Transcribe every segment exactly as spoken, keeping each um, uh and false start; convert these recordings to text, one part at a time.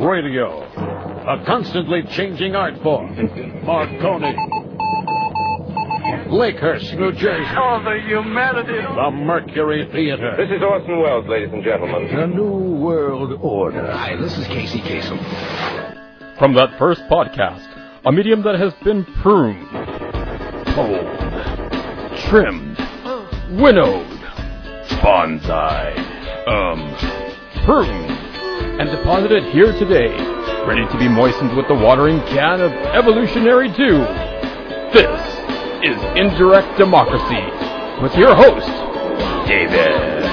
Radio, a constantly changing art form. Marconi. Lakehurst, New Jersey. Oh, the humanity. The Mercury Theater. This is Orson Welles, ladies and gentlemen. The New World Order. Hi, this is Casey Kasem. From that first podcast, a medium that has been pruned, pulled, trimmed, winnowed, bonsai, um, pruned, and deposited here today, ready to be moistened with the watering can of Evolutionary two. This is Indirect Democracy, with your host, David.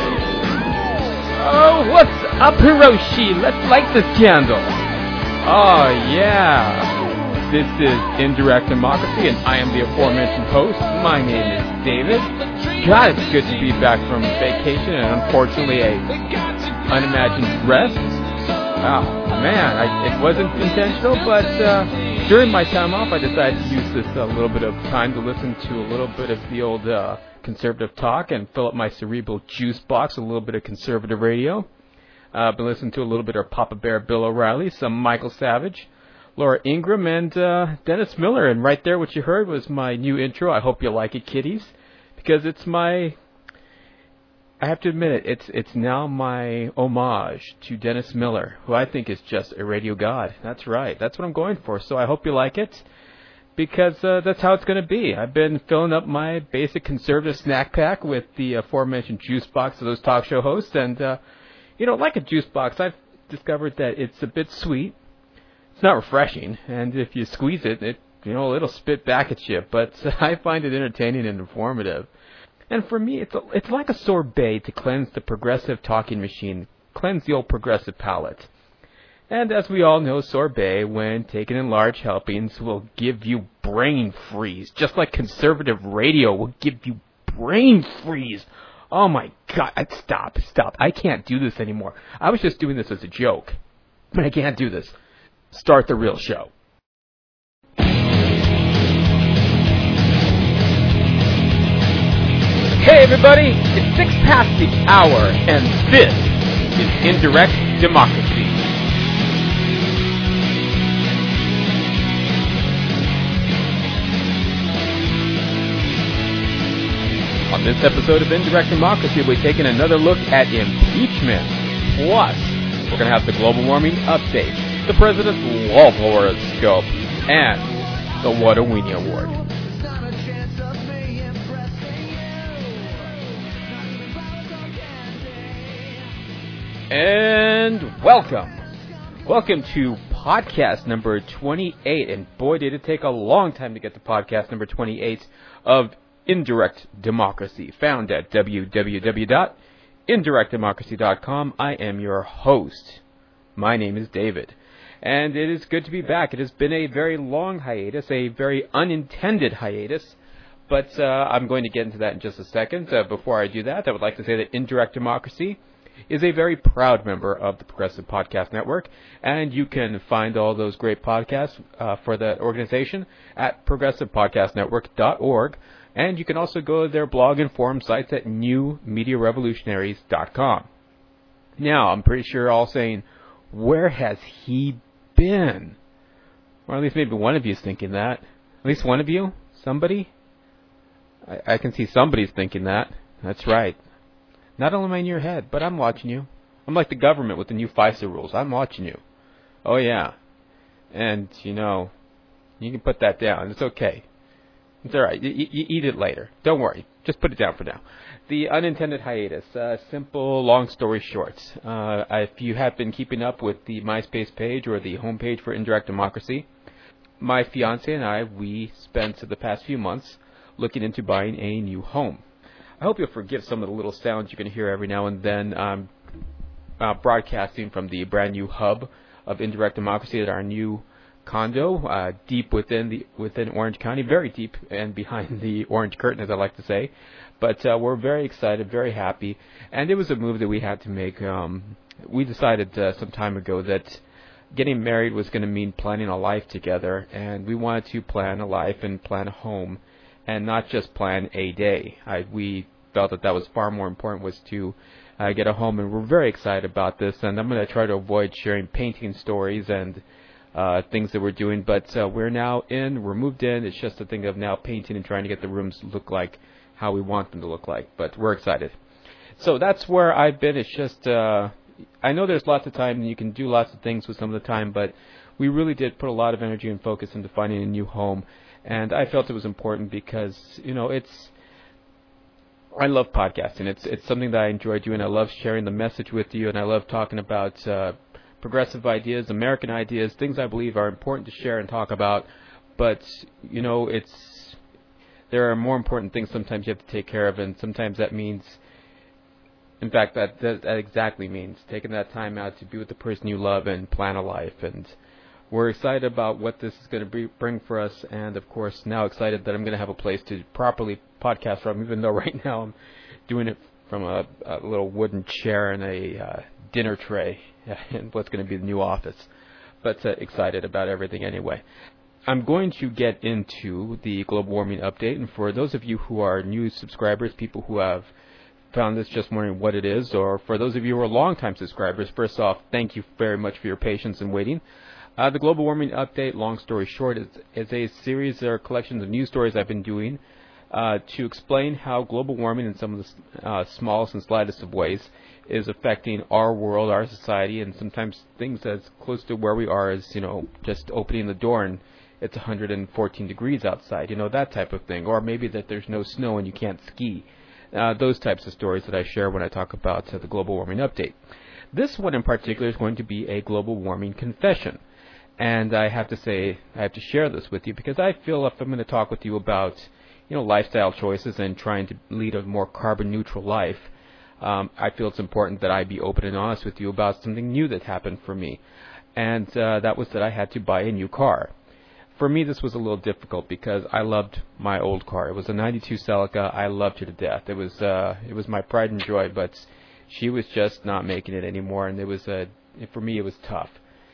Oh, what's up, Hiroshi? Let's light this candle. Oh, yeah. This is Indirect Democracy, and I am the aforementioned host. My name is David. God, it's good to be back from vacation, and unfortunately, a unimagined rest. Oh, man, I, it wasn't intentional, but uh, during my time off, I decided to use this a uh, little bit of time to listen to a little bit of the old uh, conservative talk and fill up my cerebral juice box, a little bit of conservative radio. I've uh, been listening to a little bit of Papa Bear Bill O'Reilly, some Michael Savage, Laura Ingraham, and uh, Dennis Miller. And right there, what you heard was my new intro. I hope you like it, kiddies, because it's my... I have to admit it, it's it's now my homage to Dennis Miller, who I think is just a radio god. That's right. That's what I'm going for. So I hope you like it, because uh, that's how it's going to be. I've been filling up my basic conservative snack pack with the aforementioned juice box of those talk show hosts. And, uh, you know, like a juice box, I've discovered that it's a bit sweet. It's not refreshing. And if you squeeze it, it you know, it'll spit back at you. But I find it entertaining and informative. And for me, it's a, it's like a sorbet to cleanse the progressive talking machine, cleanse the old progressive palate. And as we all know, sorbet, when taken in large helpings, will give you brain freeze, just like conservative radio will give you brain freeze. Oh my God, stop, stop. I can't do this anymore. I was just doing this as a joke, but I can't do this. Start the real show. Hey everybody, it's six past the hour, and this is Indirect Democracy. On this episode of Indirect Democracy, we're taking another look at impeachment. Plus, we're going to have the global warming update, the president's love horoscope, and the What a Weenie Award. And welcome. Welcome to podcast number twenty-eight. And boy, did it take a long time to get to podcast number twenty-eight of Indirect Democracy, found at w w w dot indirect democracy dot com. I am your host. My name is David. And it is good to be back. It has been a very long hiatus, a very unintended hiatus. But uh, I'm going to get into that in just a second. Uh, before I do that, I would like to say that Indirect Democracy is a very proud member of the Progressive Podcast Network, and you can find all those great podcasts uh, for that organization at progressive podcast network dot org, and you can also go to their blog and forum sites at new media revolutionaries dot com. Now, I'm pretty sure you're all saying, where has he been? Or at least maybe one of you is thinking that. At least one of you? Somebody? I, I can see somebody's thinking that. That's right. Not only am I in your head, but I'm watching you. I'm like the government with the new FISA rules. I'm watching you. Oh, yeah. And, you know, you can put that down. It's okay. It's all right. You, you eat it later. Don't worry. Just put it down for now. The unintended hiatus. Uh, simple, long story short. Uh, if you have been keeping up with the MySpace page or the homepage for Indirect Democracy, my fiance and I, we spent the past few months looking into buying a new home. I hope you'll forgive some of the little sounds you can hear every now and then. Um, uh, broadcasting from the brand new hub of Indirect Democracy at our new condo, uh, deep within the within Orange County, very deep and behind the orange curtain, as I like to say. But uh, we're very excited, very happy, and it was a move that we had to make. Um, we decided uh, some time ago that getting married was going to mean planning a life together, and we wanted to plan a life and plan a home, and not just plan a day. I, we felt that that was far more important, was to I get a home, and we're very excited about this, and I'm going to try to avoid sharing painting stories and uh, things that we're doing, but uh, we're now in, we're moved in. It's just a thing of now painting and trying to get the rooms to look like how we want them to look like, but we're excited. So that's where I've been. It's just, uh, I know there's lots of time, and you can do lots of things with some of the time, but we really did put a lot of energy and focus into finding a new home, and I felt it was important because, you know, it's, I love podcasting. It's it's something that I enjoy doing. I love sharing the message with you, and I love talking about uh, progressive ideas, American ideas, things I believe are important to share and talk about. But, you know, it's there are more important things sometimes you have to take care of, and sometimes that means, in fact, that, that, that exactly means taking that time out to be with the person you love and plan a life. And we're excited about what this is going to be, bring for us, and, of course, now excited that I'm going to have a place to properly podcast from, even though right now I'm doing it from a, a little wooden chair and a uh, dinner tray in what's going to be the new office. But uh, excited about everything anyway. I'm going to get into the global warming update, and for those of you who are new subscribers, people who have found this just wondering what it is, or for those of you who are longtime subscribers, first off, thank you very much for your patience and waiting. Uh, the Global Warming Update, long story short, is, is a series or collections of news stories I've been doing uh, to explain how global warming in some of the uh, smallest and slightest of ways is affecting our world, our society, and sometimes things as close to where we are as, you know, just opening the door and it's one hundred fourteen degrees outside, you know, that type of thing. Or maybe that there's no snow and you can't ski. Uh, those types of stories that I share when I talk about uh, the Global Warming Update. This one in particular is going to be a global warming confession. And I have to say, I have to share this with you because I feel if I'm going to talk with you about, you know, lifestyle choices and trying to lead a more carbon neutral life, um, I feel it's important that I be open and honest with you about something new that happened for me. And uh, that was that I had to buy a new car. For me, this was a little difficult because I loved my old car. It was a ninety-two Celica. I loved her to death. It was uh, it was my pride and joy, but she was just not making it anymore, and it was a, for me, it was tough.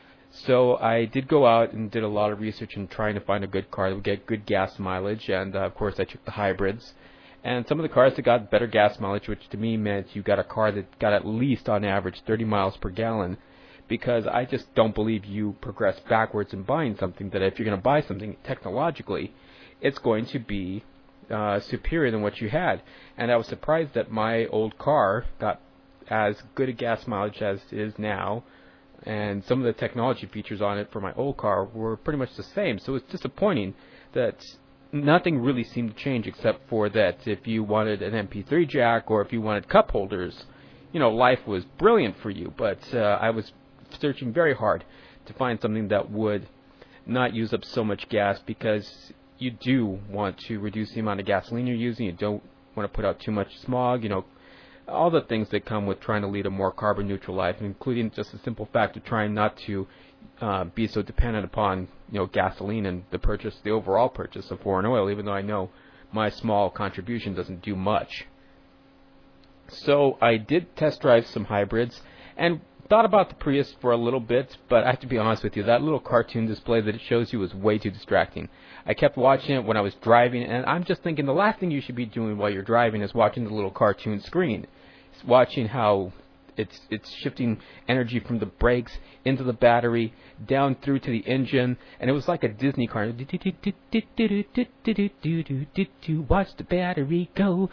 So I did go out and did a lot of research in trying to find a good car that would get good gas mileage, and uh, of course I took the hybrids. And some of the cars that got better gas mileage, which to me meant you got a car that got at least on average thirty miles per gallon, because I just don't believe you progress backwards in buying something that if you're going to buy something technologically, it's going to be uh, superior than what you had. And I was surprised that my old car got as good a gas mileage as it is now, and some of the technology features on it for my old car were pretty much the same. So it's disappointing that nothing really seemed to change except for that if you wanted an M P three jack or if you wanted cup holders, you know, life was brilliant for you. But uh, I was searching very hard to find something that would not use up so much gas, because you do want to reduce the amount of gasoline you're using. You don't want to put out too much smog, you know, all the things that come with trying to lead a more carbon neutral life, including just the simple fact of trying not to uh, be so dependent upon, you know, gasoline and the purchase, the overall purchase of foreign oil, even though I know my small contribution doesn't do much. So I did test drive some hybrids and thought about the Prius for a little bit, but I have to be honest with you, that little cartoon display that it shows you was way too distracting. I kept watching it when I was driving, and I'm just thinking the last thing you should be doing while you're driving is watching the little cartoon screen. It's watching how it's it's shifting energy from the brakes into the battery, down through to the engine, and it was like a Disney car. Watch the battery go.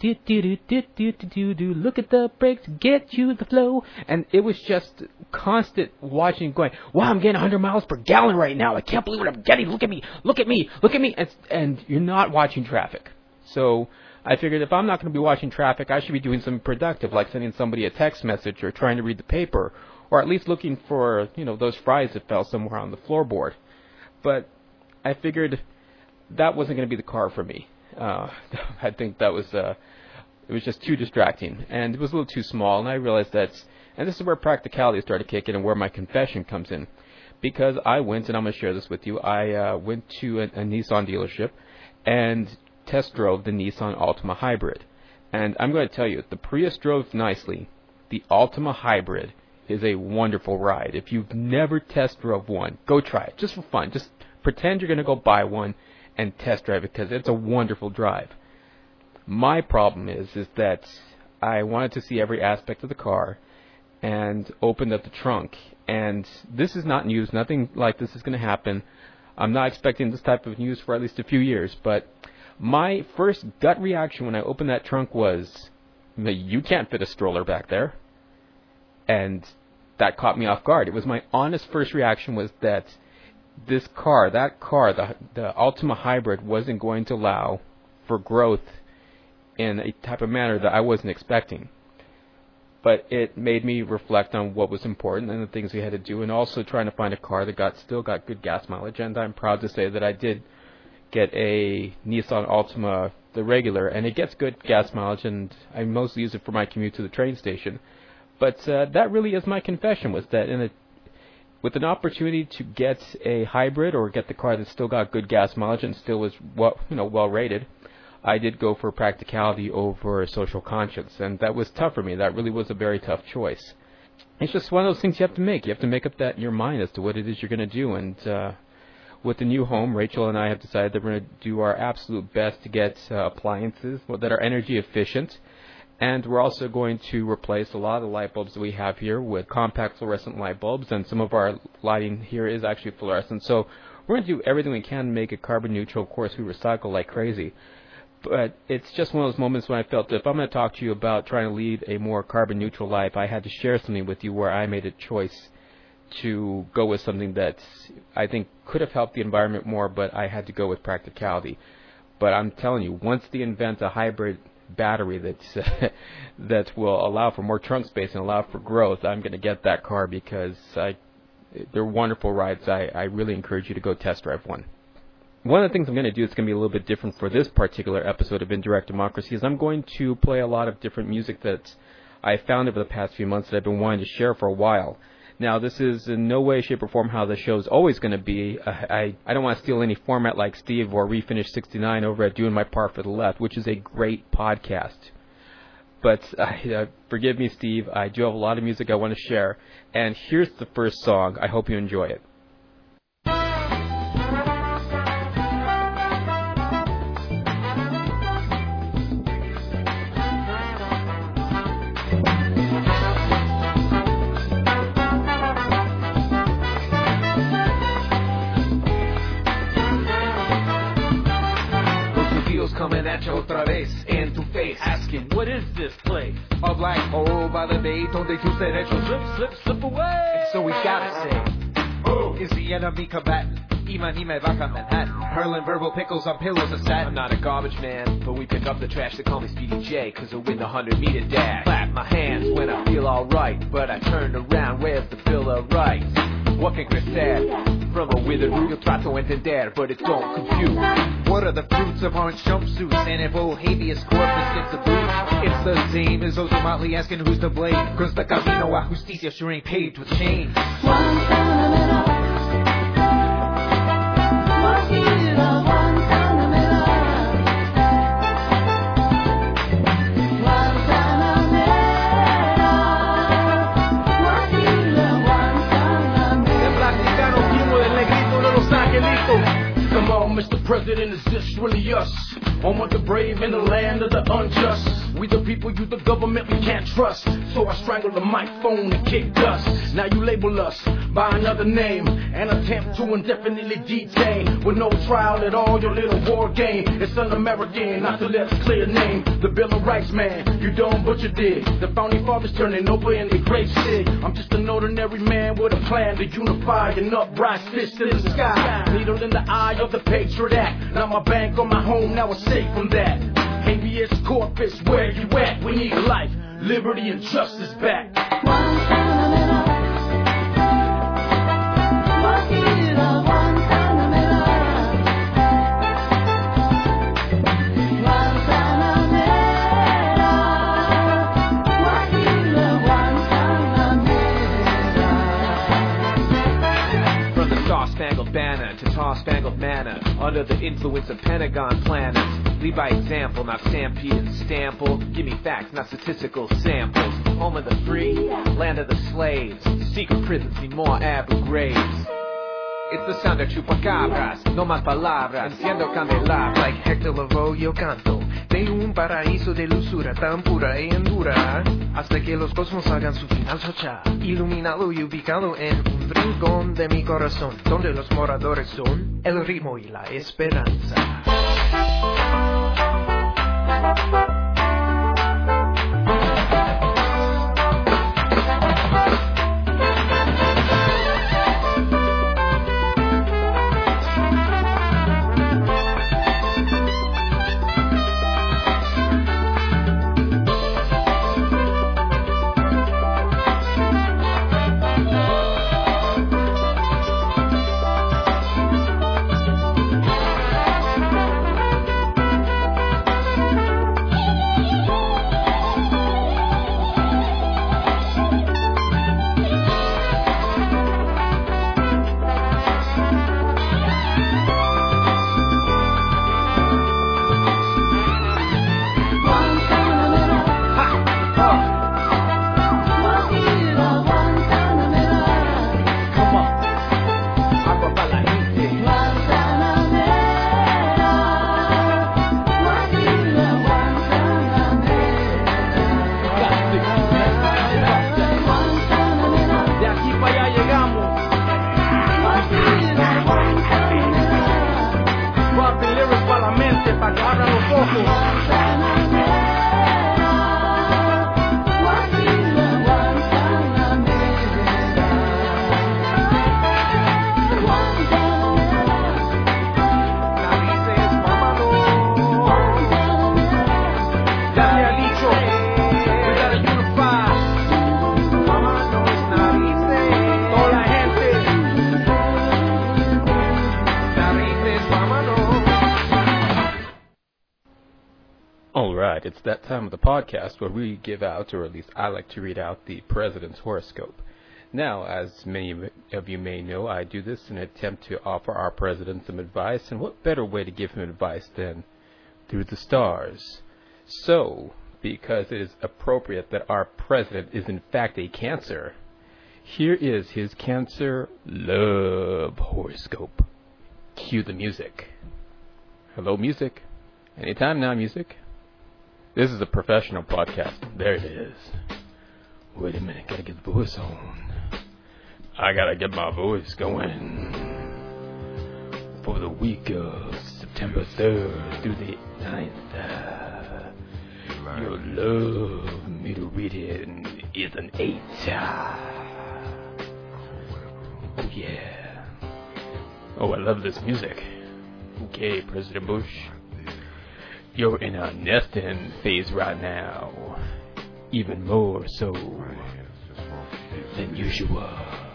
Look at the brakes, get you the flow. And it was just constant watching, going, wow, I'm getting one hundred miles per gallon right now. I can't believe what I'm getting. Look at me, look at me, look at me. And, and you're not watching traffic. So I figured if I'm not going to be watching traffic, I should be doing something productive, like sending somebody a text message or trying to read the paper, or at least looking for, you know, those fries that fell somewhere on the floorboard. But I figured that wasn't going to be the car for me. Uh, I think that was uh, it was just too distracting, and it was a little too small. And I realized that, and this is where practicality started kicking, and where my confession comes in, because I went, and I'm going to share this with you. I uh, went to a, a Nissan dealership and test drove the Nissan Altima Hybrid. And I'm going to tell you, the Prius drove nicely. The Altima Hybrid is a wonderful ride. If you've never test drove one, go try it, just for fun. Just pretend you're going to go buy one and test drive it, because it's a wonderful drive. My problem is, is that I wanted to see every aspect of the car and opened up the trunk. And this is not news. Nothing like this is going to happen. I'm not expecting this type of news for at least a few years. But my first gut reaction when I opened that trunk was, you can't fit a stroller back there. And that caught me off guard. It was my honest first reaction was that this car, that car, the, the Altima Hybrid, wasn't going to allow for growth in a type of manner that I wasn't expecting. But it made me reflect on what was important and the things we had to do, and also trying to find a car that got still got good gas mileage. And I'm proud to say that I did get a Nissan Altima, the regular, and it gets good gas mileage, and I mostly use it for my commute to the train station. But uh, that really is my confession, was that in a, with an opportunity to get a hybrid or get the car that still got good gas mileage and still was well, you know, well rated, I did go for practicality over social conscience, and that was tough for me. That really was a very tough choice. It's just one of those things you have to make. You have to make up that in your mind as to what it is you're going to do. And uh, with the new home, Rachel and I have decided that we're going to do our absolute best to get uh, appliances that are energy efficient. And we're also going to replace a lot of the light bulbs that we have here with compact fluorescent light bulbs, and some of our lighting here is actually fluorescent. So we're going to do everything we can to make it carbon neutral. Of course, we recycle like crazy. But it's just one of those moments when I felt that if I'm going to talk to you about trying to lead a more carbon neutral life, I had to share something with you where I made a choice to go with something that I think could have helped the environment more, but I had to go with practicality. But I'm telling you, once they invent a hybrid battery that's, uh, that will allow for more trunk space and allow for growth, I'm going to get that car because I, they're wonderful rides. I, I really encourage you to go test drive one. One of the things I'm going to do that's going to be a little bit different for this particular episode of Indirect Democracy is I'm going to play a lot of different music that I found over the past few months that I've been wanting to share for a while. Now, this is in no way, shape, or form how the show is always going to be. Uh, I, I don't want to steal any format like Steve or Refinish sixty-nine over at Doing My Part for the Left, which is a great podcast. But uh, uh, forgive me, Steve, I do have a lot of music I want to share. And here's the first song. I hope you enjoy it. Coming at you otra vez in tu face, asking, what is this place? A black hole by the bay, donde tus derechos slip, slip, slip away. And so we gotta say, oh, is the enemy combatant? Ima ni me vaca Manhattan, hurling verbal pickles on pillows of satin. I'm not a garbage man, but we pick up the trash. They call me Speedy J, cause I win the hundred meter dash. Clap my hands when I feel alright, but I turned around, where's the Bill of Rights? What can Chris add? From a withered root, yo trato entender, but it don't compute. What are the fruits of orange jumpsuits? And if old habeas corpus gets a boot, it's the same as those remotely asking who's to blame. Cause the camino a justicia sure ain't paved with change. Come on, Mister President, is this really us? Home of the brave in the land of the unjust. We the people, you the government we can't trust. So I strangle the microphone and kick dust. Now you label us by another name and attempt to indefinitely detain with no trial at all, your little war game. It's un-American, not to let clear name. The Bill of Rights, man, you don't but you did. The founding fathers turning over in the great city. I'm just an ordinary man with a plan to unify and uprise fist in the sky. Needle in the eye of the Patriot Act. Now my bank on my home, now it's safe from that. Habeas corpus, where you at? We need life, liberty, and justice back. From the Star-Spangled Banner to Tar-Spangled Manor, under the influence of Pentagon planners. Lead by example, not stampede and stample. Give me facts, not statistical samples. Home of the free, land of the slaves. Secret prisons need more Abu Ghraibs. It's the sound of chupacabras, no más palabras. Enciendo candelabras, like Hector Lavoe yo canto. De un paraíso de luzura tan pura y endura, hasta que los cosmos hagan su final chocha. Iluminado y ubicado en un rincón de mi corazón, donde los moradores son el ritmo y la esperanza. Alright, it's that time of the podcast where we give out, or at least I like to read out, the President's horoscope. Now, as many of you may know, I do this in an attempt to offer our President some advice, and what better way to give him advice than through the stars? So, because it is appropriate that our President is in fact a Cancer, here is his Cancer love horoscope. Cue the music. Hello, music. Anytime now, music. This is a professional podcast. There it is. Wait a minute, gotta get the voice on. I gotta get my voice going. For the week of September third through the ninth. Uh, you'll love me to read it is an eight. Oh yeah. Oh, I love this music. Okay, President Bush. You're in a nesting phase right now, even more so than usual.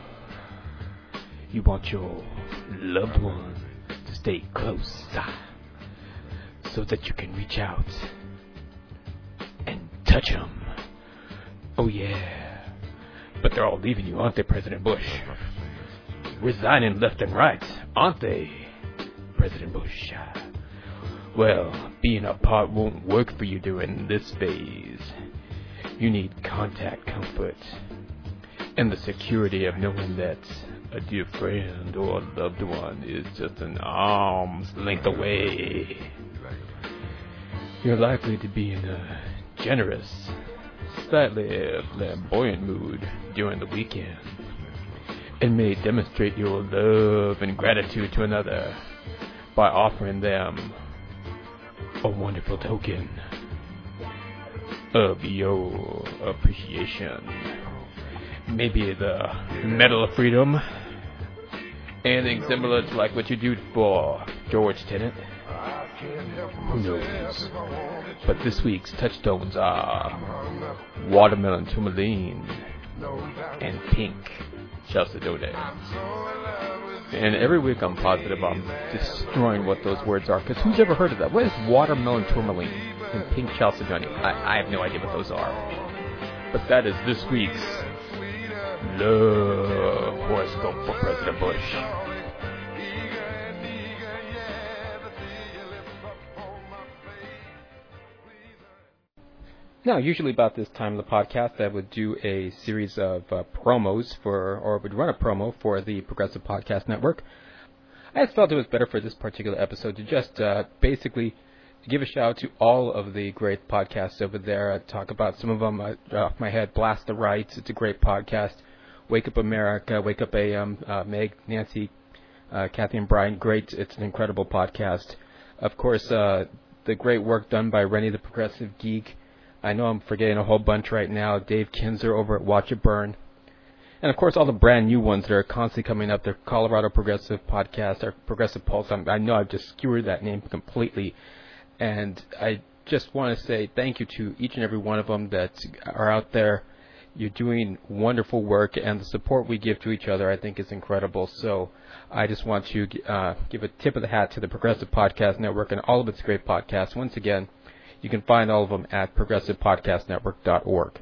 You want your loved one to stay close, so that you can reach out and touch them. Oh yeah, but they're all leaving you, aren't they, President Bush? Resigning left and right, aren't they, President Bush? Well, being apart won't work for you during this phase. You need contact comfort and the security of knowing that a dear friend or loved one is just an arm's length away. You're likely to be in a generous, slightly flamboyant mood during the weekend, and may demonstrate your love and gratitude to another by offering them a wonderful token of your appreciation. Maybe the Medal of Freedom. Anything similar to like what you do for George Tenet. Who knows? But this week's touchstones are Watermelon Tourmaline and Pink Chalcedony. And every week I'm positive I'm destroying what those words are, because who's ever heard of that? What is Watermelon Tourmaline and Pink Chalcedony? I, I have no idea what those are. But that is this week's love horoscope for President Bush. Now, usually about this time of the podcast, I would do a series of uh, promos for, or would run a promo for the Progressive Podcast Network. I just felt it was better for this particular episode to just uh, basically give a shout out to all of the great podcasts over there. I talk about some of them uh, off my head. Blast the Rights, it's a great podcast. Wake Up America, Wake Up A M, uh, Meg, Nancy, uh, Kathy and Brian, great. It's an incredible podcast. Of course, uh, the great work done by Rennie the Progressive Geek. I know I'm forgetting a whole bunch right now. Dave Kinzer over at Watch It Burn. And, of course, all the brand new ones that are constantly coming up. The Colorado Progressive Podcast, or Progressive Pulse. I'm, I know I've just skewered that name completely. And I just want to say thank you to each and every one of them that are out there. You're doing wonderful work, and the support we give to each other, I think, is incredible. So I just want to uh, give a tip of the hat to the Progressive Podcast Network and all of its great podcasts. Once again, you can find all of them at progressive podcast network dot org.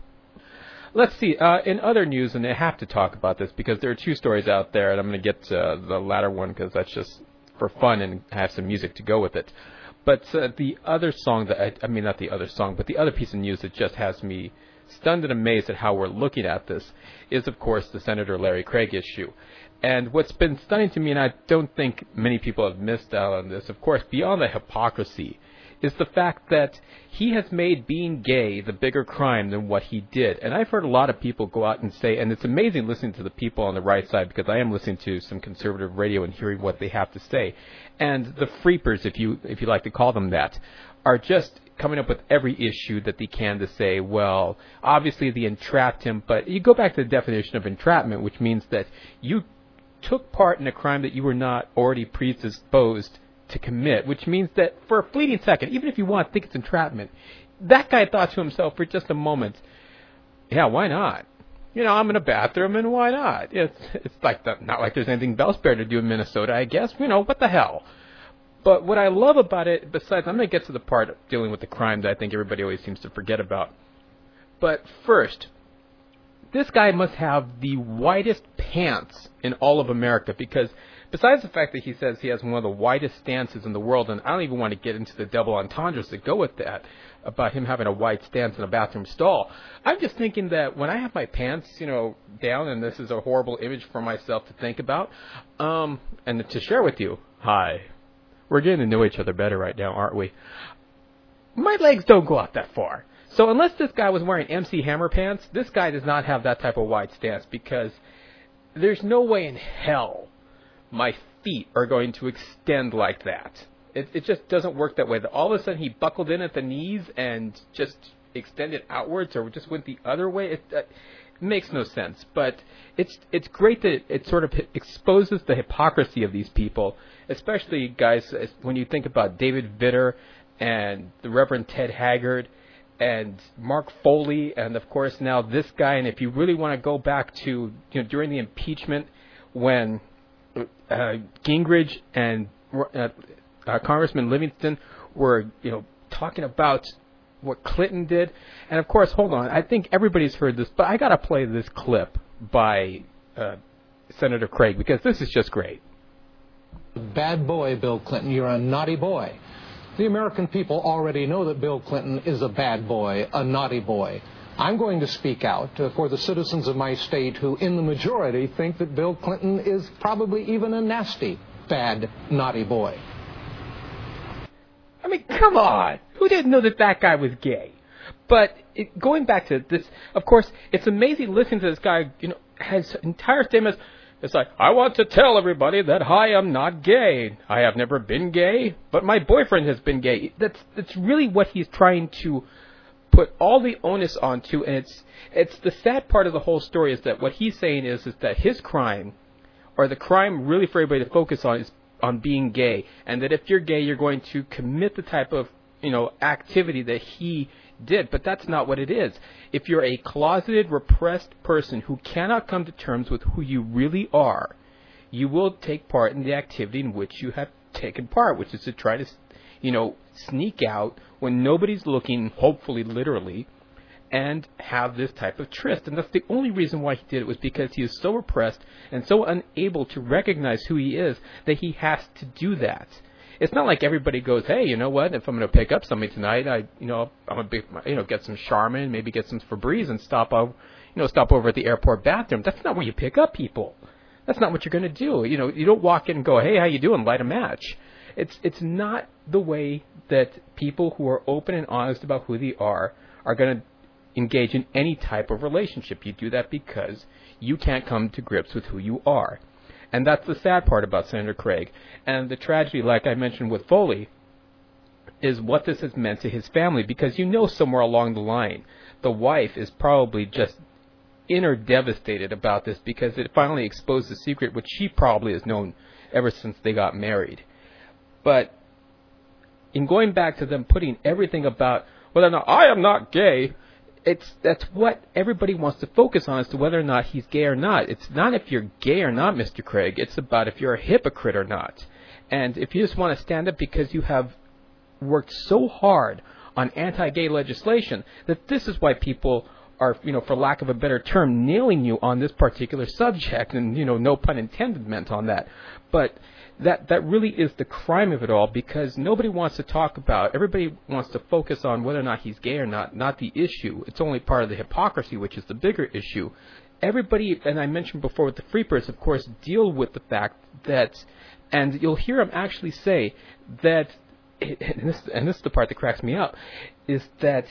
Let's see. Uh, in other news, and I have to talk about this because there are two stories out there, and I'm going to get to the latter one because that's just for fun and have some music to go with it. But uh, the other song that I, I mean, not the other song, but the other piece of news that just has me stunned and amazed at how we're looking at this is, of course, the Senator Larry Craig issue. And what's been stunning to me, and I don't think many people have missed out on this, of course, beyond the hypocrisy, is the fact that he has made being gay the bigger crime than what he did. And I've heard a lot of people go out and say, and it's amazing listening to the people on the right side, because I am listening to some conservative radio and hearing what they have to say. And the freepers, if you if you like to call them that, are just coming up with every issue that they can to say, well, obviously they entrapped him, but you go back to the definition of entrapment, which means that you took part in a crime that you were not already predisposed to commit, which means that for a fleeting second, even if you want to think it's entrapment, that guy thought to himself for just a moment, yeah, why not? You know, I'm in a bathroom, and why not? It's it's like the, not like there's anything Bellsparrow to do in Minnesota, I guess. You know, what the hell? But what I love about it, besides, I'm going to get to the part of dealing with the crime that I think everybody always seems to forget about. But first, this guy must have the widest pants in all of America, because besides the fact that he says he has one of the widest stances in the world, and I don't even want to get into the double entendres that go with that, about him having a wide stance in a bathroom stall, I'm just thinking that when I have my pants, you know, down, and this is a horrible image for myself to think about, um, and to share with you, hi, we're getting to know each other better right now, aren't we? My legs don't go out that far. So unless this guy was wearing M C Hammer pants, this guy does not have that type of wide stance, because there's no way in hell my feet are going to extend like that. It, it just doesn't work that way. All of a sudden he buckled in at the knees and just extended outwards, or just went the other way. It, uh, it makes no sense. But it's it's great that it sort of exposes the hypocrisy of these people, especially, guys, when you think about David Vitter and the Reverend Ted Haggard and Mark Foley, and of course now this guy. And if you really want to go back to, you know, during the impeachment when uh, Gingrich and uh, uh, Congressman Livingston were, you know, talking about what Clinton did. And of course, hold on, I think everybody's heard this, but I got to play this clip by uh, Senator Craig, because this is just great. Bad boy, Bill Clinton, you're a naughty boy. The American people already know that Bill Clinton is a bad boy, a naughty boy. I'm going to speak out uh, for the citizens of my state who, in the majority, think that Bill Clinton is probably even a nasty, bad, naughty boy. I mean, come on. Who didn't know that that guy was gay? But it, going back to this, of course, it's amazing listening to this guy, you know, has entire statements. It's like, I want to tell everybody that I am not gay. I have never been gay, but my boyfriend has been gay. That's that's really what he's trying to put all the onus onto, and it's it's the sad part of the whole story is that what he's saying is is that his crime, or the crime really for everybody to focus on, is on being gay, and that if you're gay, you're going to commit the type of, you know, activity that he did. But that's not what it is. If you're a closeted, repressed person who cannot come to terms with who you really are, you will take part in the activity in which you have taken part, which is to try to, you know, sneak out when nobody's looking, hopefully literally, and have this type of tryst. And that's the only reason why he did it, was because he is so repressed and so unable to recognize who he is that he has to do that. It's not like everybody goes, hey, you know what, if I'm going to pick up somebody tonight, I, you know, I'm going to, you know, get some Charmin, maybe get some Febreze and stop over, you know, stop over at the airport bathroom. That's not where you pick up people. That's not what you're going to do. You know, you don't walk in and go, hey, how you doing? Light a match. It's it's not the way that people who are open and honest about who they are are going to engage in any type of relationship. You do that because you can't come to grips with who you are. And that's the sad part about Senator Craig. And the tragedy, like I mentioned with Foley, is what this has meant to his family, because you know somewhere along the line the wife is probably just inner devastated about this, because it finally exposed the secret, which she probably has known ever since they got married. But in going back to them putting everything about whether or not I am not gay, it's that's what everybody wants to focus on as to whether or not he's gay or not. It's not if you're gay or not, Mister Craig. It's about if you're a hypocrite or not. And if you just want to stand up because you have worked so hard on anti-gay legislation, that this is why people are, you know, for lack of a better term, nailing you on this particular subject, and, you know, no pun intended meant on that. But that that really is the crime of it all, because nobody wants to talk about, everybody wants to focus on whether or not he's gay or not, not the issue. It's only part of the hypocrisy, which is the bigger issue. Everybody, and I mentioned before with the Free Press, of course, deal with the fact that, and you'll hear him actually say that, and this, and this is the part that cracks me up, is that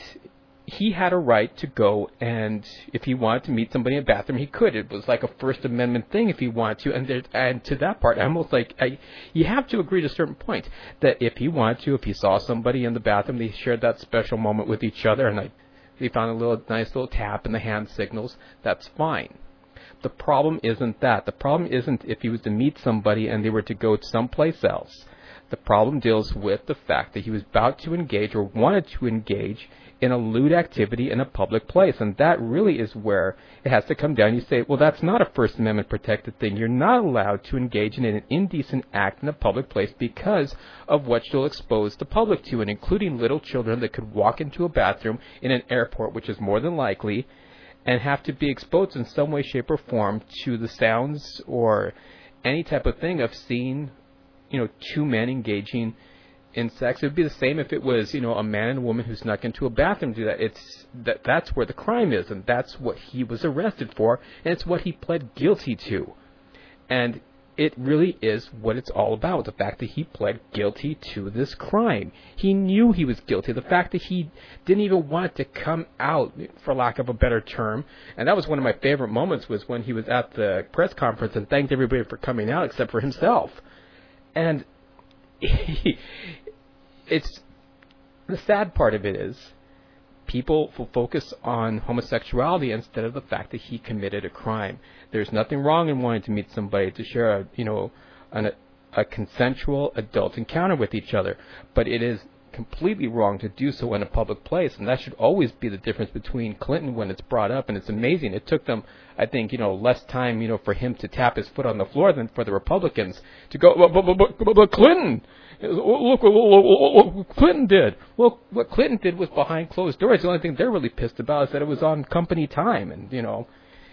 he had a right to go, and if he wanted to meet somebody in a bathroom, he could. It was like a First Amendment thing if he wanted to. And there, and to that part, I'm almost like, I, you have to agree to a certain point that if he wanted to, if he saw somebody in the bathroom, they shared that special moment with each other, and like, they found a little nice little tap in the hand signals, that's fine. The problem isn't that. The problem isn't if he was to meet somebody and they were to go someplace else. The problem deals with the fact that he was about to engage or wanted to engage in a lewd activity in a public place. And that really is where it has to come down. You say, well, that's not a First Amendment protected thing. You're not allowed to engage in an indecent act in a public place because of what you'll expose the public to, and including little children that could walk into a bathroom in an airport, which is more than likely, and have to be exposed in some way, shape, or form to the sounds or any type of thing of seeing, you know, two men engaging in sex. It would be the same if it was, you know, a man and a woman who snuck into a bathroom to do that. It's that that's where the crime is, and that's what he was arrested for, and it's what he pled guilty to. And it really is what it's all about, the fact that he pled guilty to this crime. He knew he was guilty. The fact that he didn't even want to come out, for lack of a better term, and that was one of my favorite moments, was when he was at the press conference and thanked everybody for coming out except for himself. And it's the sad part of it is people will focus on homosexuality instead of the fact that he committed a crime. There's nothing wrong in wanting to meet somebody, to share a, you know, an, a consensual adult encounter with each other, but it is completely wrong to do so in a public place, and that should always be the difference between Clinton when it's brought up. And it's amazing. It took them, I think, you know, less time, you know, for him to tap his foot on the floor than for the Republicans to go, but, but, but, but, but Clinton, look, look, look what Clinton did. Well, what Clinton did was behind closed doors. The only thing they're really pissed about is that it was on company time, and, you know,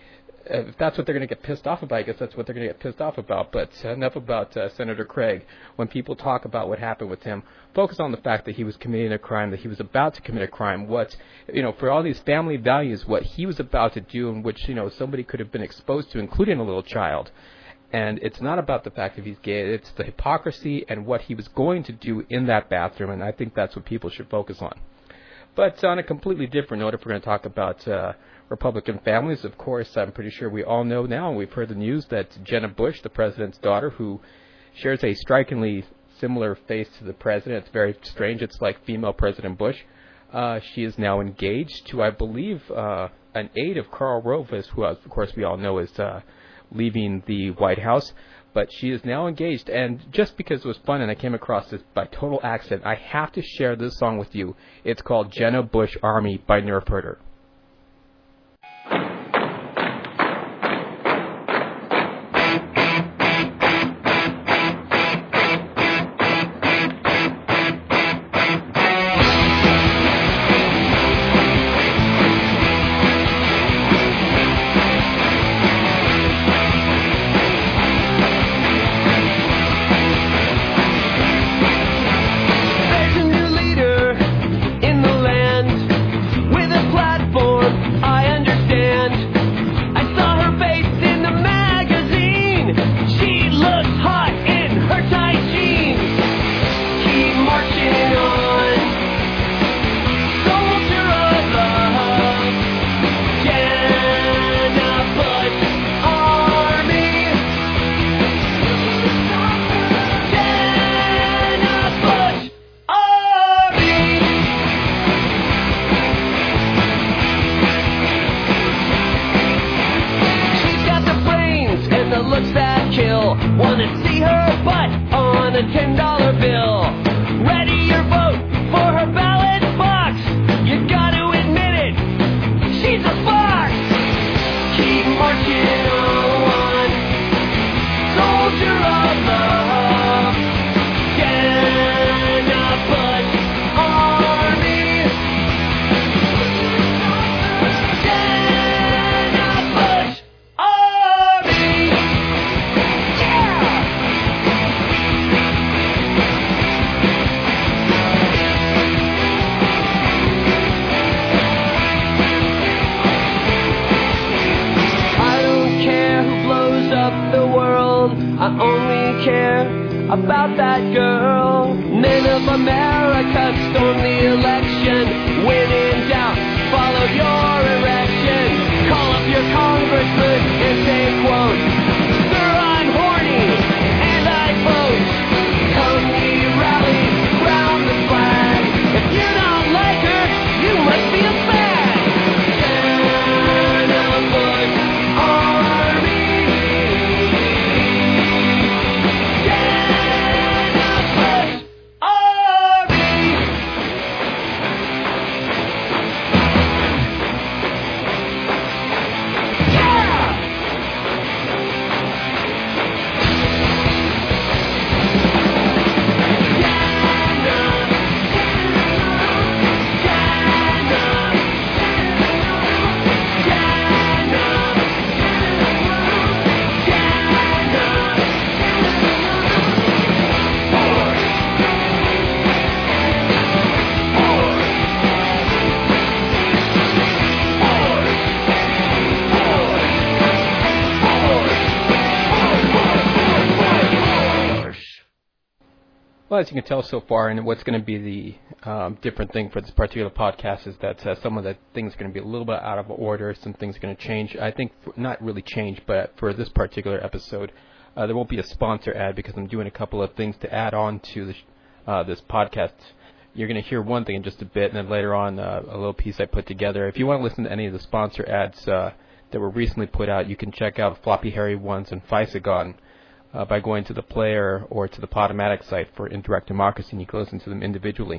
if that's what they're going to get pissed off about, I guess that's what they're going to get pissed off about. But enough about uh, Senator Craig. When people talk about what happened with him, focus on the fact that he was committing a crime, that he was about to commit a crime. What, you know, for all these family values, what he was about to do, in which, you know, somebody could have been exposed to, including a little child. And it's not about the fact that he's gay. It's the hypocrisy and what he was going to do in that bathroom. And I think that's what people should focus on. But on a completely different note, if we're going to talk about uh, Republican families, of course, I'm pretty sure we all know now, and we've heard the news, that Jenna Bush, the president's daughter, who shares a strikingly similar face to the president, it's very strange, it's like female President Bush, uh, she is now engaged to, I believe, uh, an aide of Karl Rove, who, of course, we all know is uh, leaving the White House. But she is now engaged, and just because it was fun and I came across this by total accident, I have to share this song with you. It's called Jenna Bush Army by Nerf Herder. With a plaid and the looks that kill. Wanna see her butt on a ten dollar bill. Ready your vote for her ballot box. You gotta admit it, she's a fox. Keep marching on, soldier of love. Jenna Bush Army. Jenna Bush Army. Yeah! I don't care who blows up the world, I only care about that girl. Men of America storm the election. When in doubt, follow your erection. Call up your congressman and say, quote, "Sir, I'm horny and I vote. Come ye rally round the flag. If you don't like her, you must be a fag." Jenna Bush Army. Jenna Bush Army. Yeah! Well, as you can tell so far, and what's going to be the um, different thing for this particular podcast is that uh, some of the things are going to be a little bit out of order. Some things are going to change. I think for, not really change, but for this particular episode, uh, there won't be a sponsor ad because I'm doing a couple of things to add on to the, uh, this podcast. You're going to hear one thing in just a bit, and then later on uh, a little piece I put together. If you want to listen to any of the sponsor ads uh, that were recently put out, you can check out Floppy Harry ones and Physagon. Uh, by going to the player or to the Podomatic site for Indirect Democracy, and you can listen to them individually.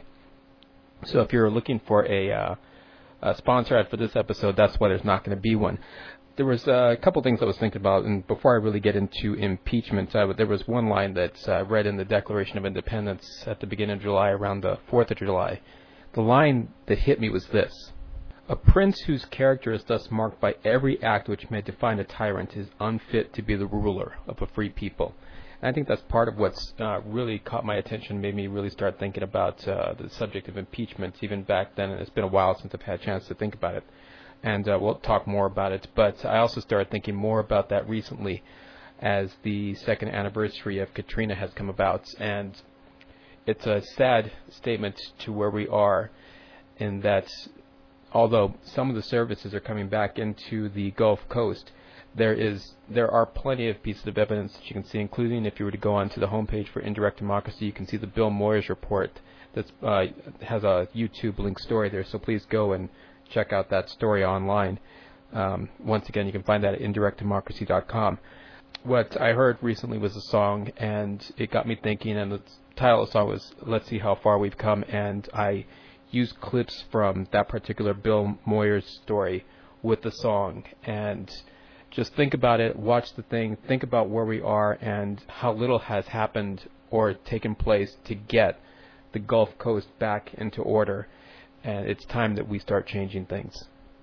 So if you're looking for a, uh, a sponsor ad for this episode, that's why there's not going to be one. There was uh, a couple things I was thinking about, and before I really get into impeachment, uh, there was one line that's uh, read in the Declaration of Independence at the beginning of July, around the fourth of July. The line that hit me was this: "A prince whose character is thus marked by every act which may define a tyrant is unfit to be the ruler of a free people." And I think that's part of what's uh, really caught my attention, made me really start thinking about uh, the subject of impeachment. Even back then, and it's been a while since I've had a chance to think about it, and uh, we'll talk more about it. But I also started thinking more about that recently as the second anniversary of Katrina has come about, and it's a sad statement to where we are in that although some of the services are coming back into the Gulf Coast, there is there are plenty of pieces of evidence that you can see, including if you were to go onto the homepage for Indirect Democracy, you can see the Bill Moyers report that uh, has a YouTube link story there, so please go and check out that story online. Um, once again, you can find that at indirect democracy dot com. What I heard recently was a song, and it got me thinking, and the title of the song was "Let's See How Far We've Come," and I used clips from that particular Bill Moyers story with the song, and just think about it, watch the thing, think about where we are and how little has happened or taken place to get the Gulf Coast back into order, and it's time that we start changing things.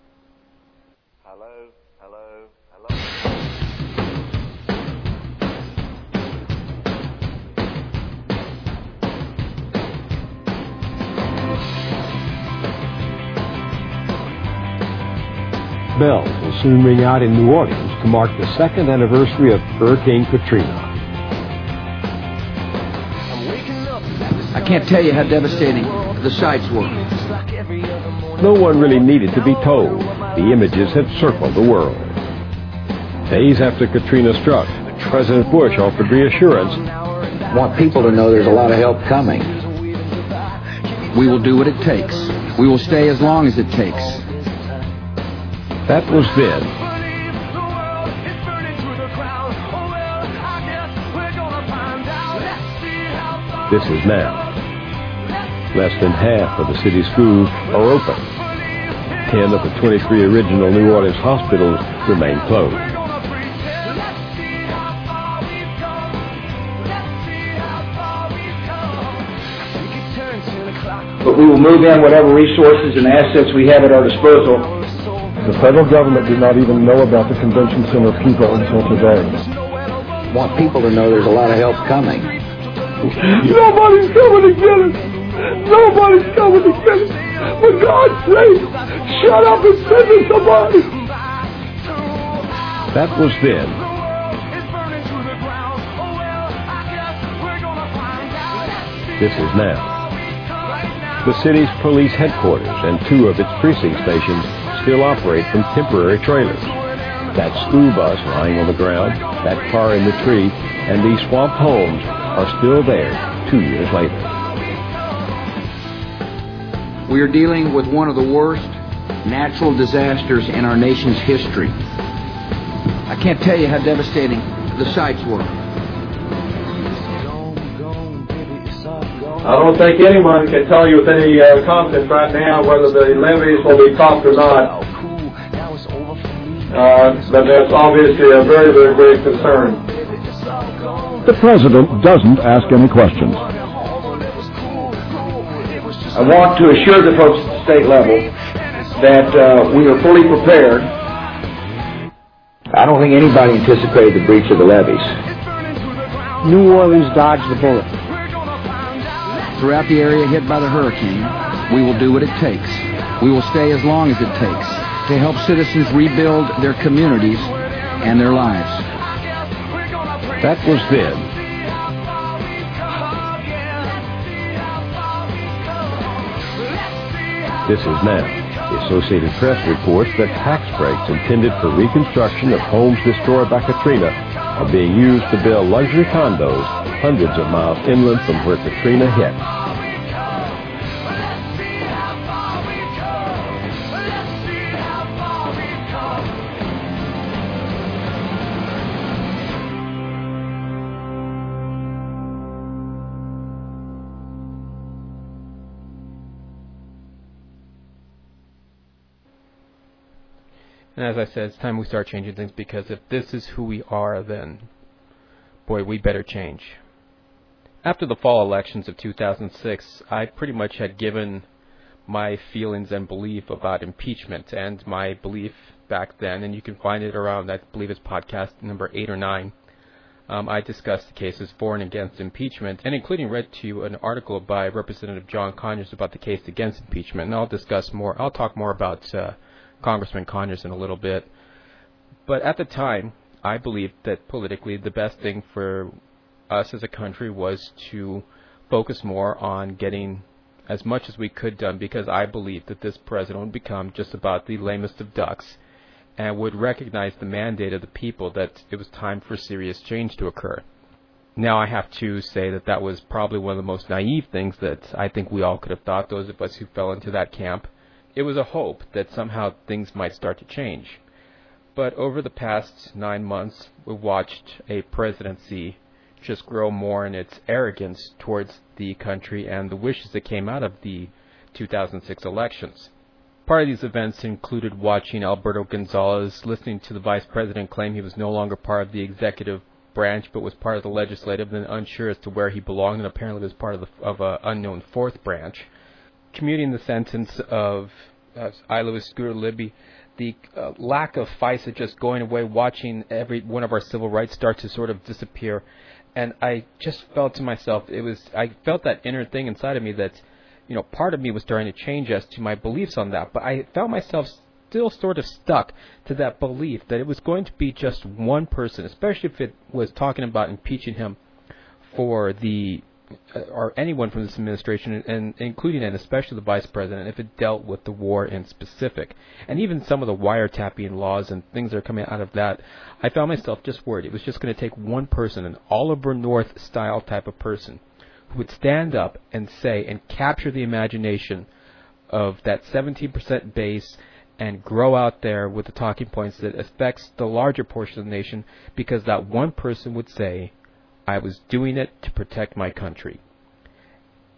Hello, hello, hello. Bells will soon ring out in New Orleans to mark the second anniversary of Hurricane Katrina. I can't tell you how devastating the sights were. No one really needed to be told. The images had circled the world. Days after Katrina struck, President Bush offered reassurance. I want people to know there's a lot of help coming. We will do what it takes. We will stay as long as it takes. That was then. This is now. Less than half of the city's schools are open. Ten of the twenty-three original New Orleans hospitals remain closed. But we will move in whatever resources and assets we have at our disposal. The federal government did not even know about the convention center people until today. I want people to know there's a lot of help coming. Nobody's coming to get us. Nobody's coming to get us. For God's sake, shut up and send us somebody. That was then. This is now. The city's police headquarters and two of its precinct stations still operate from temporary trailers. That school bus lying on the ground, that car in the tree, and these swamped homes are still there two years later. We are dealing with one of the worst natural disasters in our nation's history. I can't tell you how devastating the sights were. I don't think anyone can tell you with any uh, confidence right now whether the levees will be topped or not. Uh, but that's obviously a very, very great concern. The president doesn't ask any questions. I want to assure the folks at the state level that uh, we are fully prepared. I don't think anybody anticipated the breach of the levees. New Orleans dodged the bullet. Throughout the area hit by the hurricane, we will do what it takes. We will stay as long as it takes to help citizens rebuild their communities and their lives. That was then. This is now. The Associated Press reports that tax breaks intended for reconstruction of homes destroyed by Katrina are being used to build luxury condos hundreds of miles inland from where Katrina hit. And as I said, it's time we start changing things, because if this is who we are, then, boy, we better change. After the fall elections of two thousand six, I pretty much had given my feelings and belief about impeachment, and my belief back then, and you can find it around, I believe it's podcast number eight or nine. Um, I discussed the cases for and against impeachment, and including read to you an article by Representative John Conyers about the case against impeachment, and I'll discuss more, I'll talk more about uh, Congressman Conyers in a little bit. But at the time, I believed that politically the best thing for us as a country was to focus more on getting as much as we could done, because I believed that this president would become just about the lamest of ducks and would recognize the mandate of the people that it was time for serious change to occur. Now I have to say that that was probably one of the most naive things that I think we all could have thought, those of us who fell into that camp. It was a hope that somehow things might start to change. But over the past nine months, we've watched a presidency just grow more in its arrogance towards the country and the wishes that came out of the two thousand six elections. Part of these events included watching Alberto Gonzalez, listening to the vice president claim he was no longer part of the executive branch but was part of the legislative, and unsure as to where he belonged, and apparently was part of the of a unknown fourth branch. Commuting the sentence of uh, I, Louis Scooter Libby, the uh, lack of FISA just going away, watching every one of our civil rights start to sort of disappear. And I just felt to myself, it was, I felt that inner thing inside of me that, you know, part of me was starting to change as to my beliefs on that. But I found myself still sort of stuck to that belief that it was going to be just one person, especially if it was talking about impeaching him for the or anyone from this administration, and including and especially the vice president, if it dealt with the war in specific, and even some of the wiretapping laws and things that are coming out of that, I found myself just worried. It was just going to take one person, an Oliver North style type of person, who would stand up and say and capture the imagination of that seventeen percent base and grow out there with the talking points that affects the larger portion of the nation, because that one person would say, I was doing it to protect my country.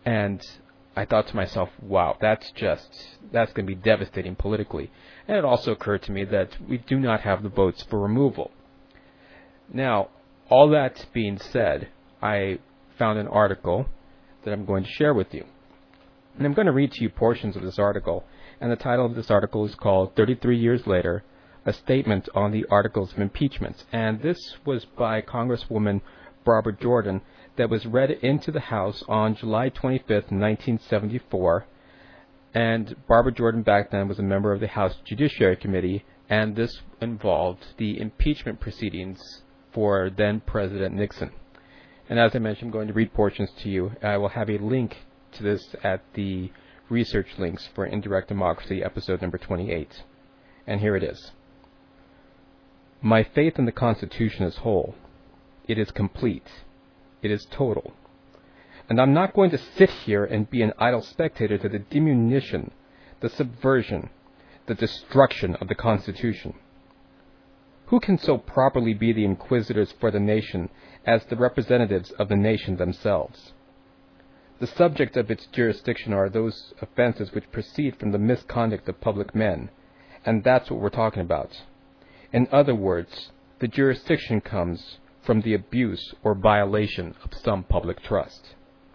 And I thought to myself, wow, that's just, that's going to be devastating politically. And it also occurred to me that we do not have the votes for removal. Now, all that being said, I found an article that I'm going to share with you. And I'm going to read to you portions of this article. And the title of this article is called thirty-three Years Later, A Statement on the Articles of Impeachment. And this was by Congresswoman Barbara Jordan, that was read into the House on July twenty-fifth, nineteen seventy-four. And Barbara Jordan back then was a member of the House Judiciary Committee, and this involved the impeachment proceedings for then-President Nixon. And as I mentioned, I'm going to read portions to you. I will have a link to this at the research links for Indirect Democracy, episode number twenty-eight. And here it is. My faith in the Constitution is whole. It is complete. It is total. And I'm not going to sit here and be an idle spectator to the diminution, the subversion, the destruction of the Constitution. Who can so properly be the inquisitors for the nation as the representatives of the nation themselves? The subject of its jurisdiction are those offenses which proceed from the misconduct of public men, and that's what we're talking about. In other words, the jurisdiction comes from the abuse or violation of some public trust.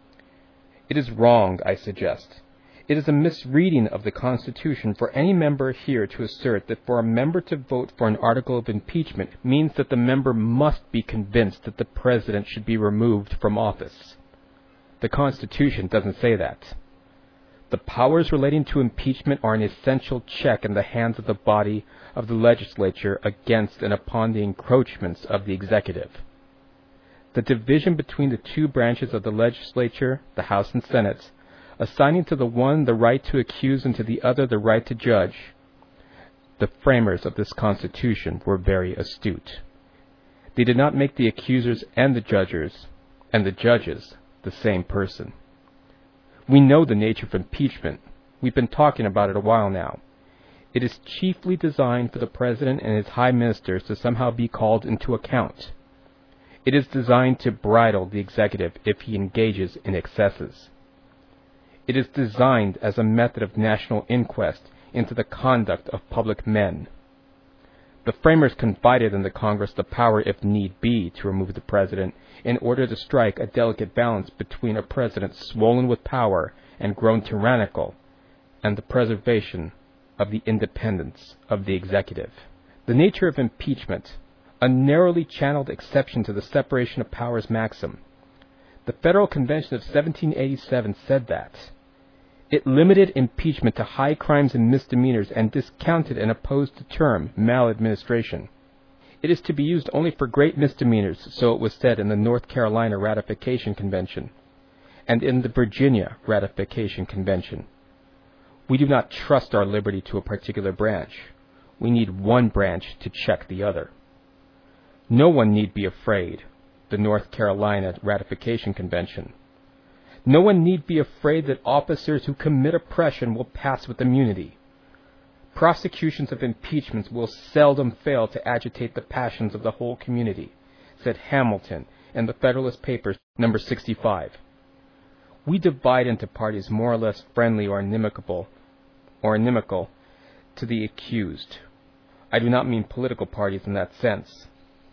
It is wrong, I suggest. It is a misreading of the Constitution for any member here to assert that for a member to vote for an article of impeachment means that the member must be convinced that the president should be removed from office. The Constitution doesn't say that. The powers relating to impeachment are an essential check in the hands of the body of the legislature against and upon the encroachments of the executive. The division between the two branches of the legislature, the House and Senate, assigning to the one the right to accuse and to the other the right to judge. The framers of this Constitution were very astute. They did not make the accusers and the judges, and the judges, the same person. We know the nature of impeachment. We've been talking about it a while now. It is chiefly designed for the President and his high ministers to somehow be called into account. It is designed to bridle the executive if he engages in excesses. It is designed as a method of national inquest into the conduct of public men. The framers confided in the Congress the power, if need be, to remove the President in order to strike a delicate balance between a President swollen with power and grown tyrannical and the preservation of the independence of the executive. The nature of impeachment, a narrowly channeled exception to the separation of powers maxim. The Federal Convention of seventeen eighty-seven said that it limited impeachment to high crimes and misdemeanors and discounted and opposed the term maladministration. It is to be used only for great misdemeanors, so it was said in the North Carolina Ratification Convention and in the Virginia Ratification Convention. We do not trust our liberty to a particular branch. We need one branch to check the other. No one need be afraid, the North Carolina Ratification Convention. No one need be afraid that officers who commit oppression will pass with immunity. Prosecutions of impeachments will seldom fail to agitate the passions of the whole community, said Hamilton in the Federalist Papers, number sixty-five. We divide into parties more or less friendly or inimical, or inimical to the accused. I do not mean political parties in that sense.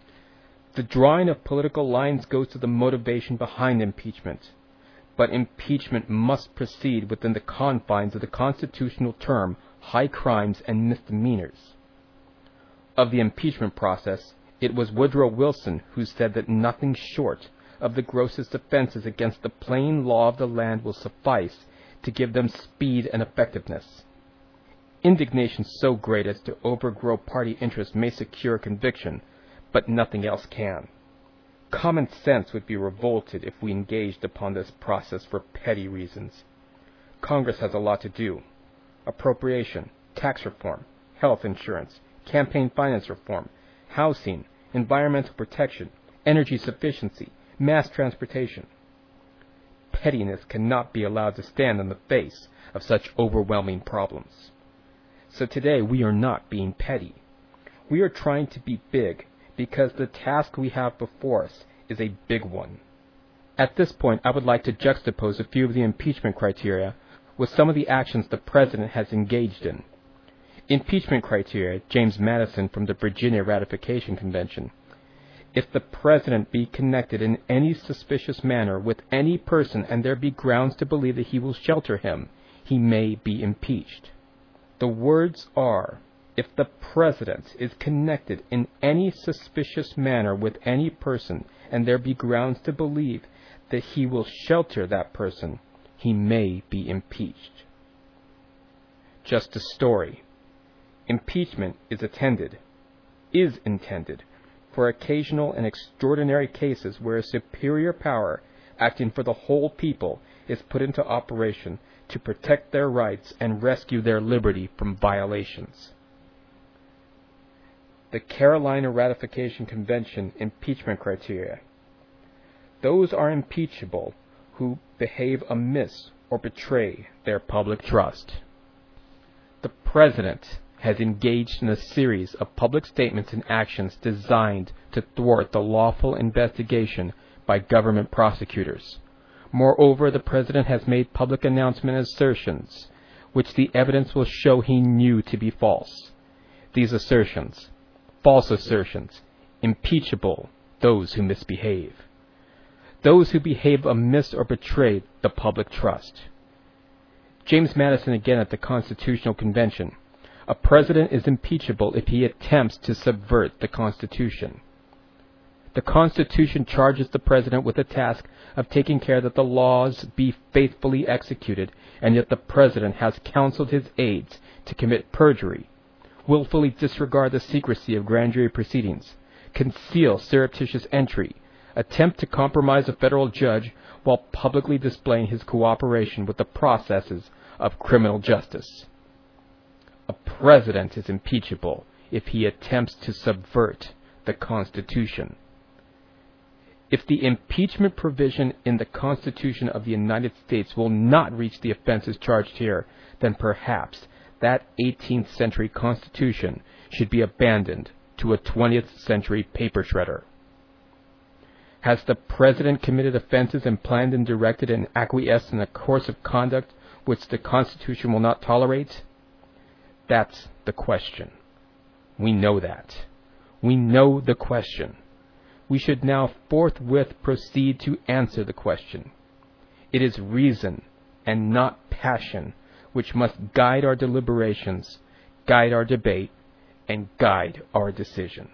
The drawing of political lines goes to the motivation behind impeachment. But impeachment must proceed within the confines of the constitutional term high crimes and misdemeanors. Of the impeachment process, it was Woodrow Wilson who said that nothing short of the grossest offenses against the plain law of the land will suffice to give them speed and effectiveness. Indignation so great as to overgrow party interest may secure conviction, but nothing else can. Common sense would be revolted if we engaged upon this process for petty reasons. Congress has a lot to do. Appropriation, tax reform, health insurance, campaign finance reform, housing, environmental protection, energy sufficiency, mass transportation. Pettiness cannot be allowed to stand in the face of such overwhelming problems. So today we are not being petty. We are trying to be big, because the task we have before us is a big one. At this point, I would like to juxtapose a few of the impeachment criteria with some of the actions the President has engaged in. Impeachment criteria, James Madison from the Virginia Ratification Convention. If the President be connected in any suspicious manner with any person and there be grounds to believe that he will shelter him, he may be impeached. The words are, if the President is connected in any suspicious manner with any person and there be grounds to believe that he will shelter that person, he may be impeached. Just a story. Impeachment is attended, is intended, for occasional and extraordinary cases where a superior power, acting for the whole people, is put into operation to protect their rights and rescue their liberty from violations. The Carolina Ratification Convention impeachment criteria. Those are impeachable who behave amiss or betray their public trust. The President has engaged in a series of public statements and actions designed to thwart the lawful investigation by government prosecutors. Moreover, the President has made public announcement assertions which the evidence will show he knew to be false. These assertions, false assertions, impeachable those who misbehave. Those who behave amiss or betray the public trust. James Madison again at the Constitutional Convention. A president is impeachable if he attempts to subvert the Constitution. The Constitution charges the President with the task of taking care that the laws be faithfully executed, and yet the President has counseled his aides to commit perjury, willfully disregard the secrecy of grand jury proceedings, conceal surreptitious entry, attempt to compromise a federal judge while publicly displaying his cooperation with the processes of criminal justice. A president is impeachable if he attempts to subvert the Constitution. If the impeachment provision in the Constitution of the United States will not reach the offenses charged here, then perhaps that eighteenth century Constitution should be abandoned to a twentieth century paper shredder. Has the President committed offenses and planned and directed and acquiesced in a course of conduct which the Constitution will not tolerate? That's the question. We know that. We know the question. We should now forthwith proceed to answer the question. It is reason and not passion which must guide our deliberations, guide our debate, and guide our decision.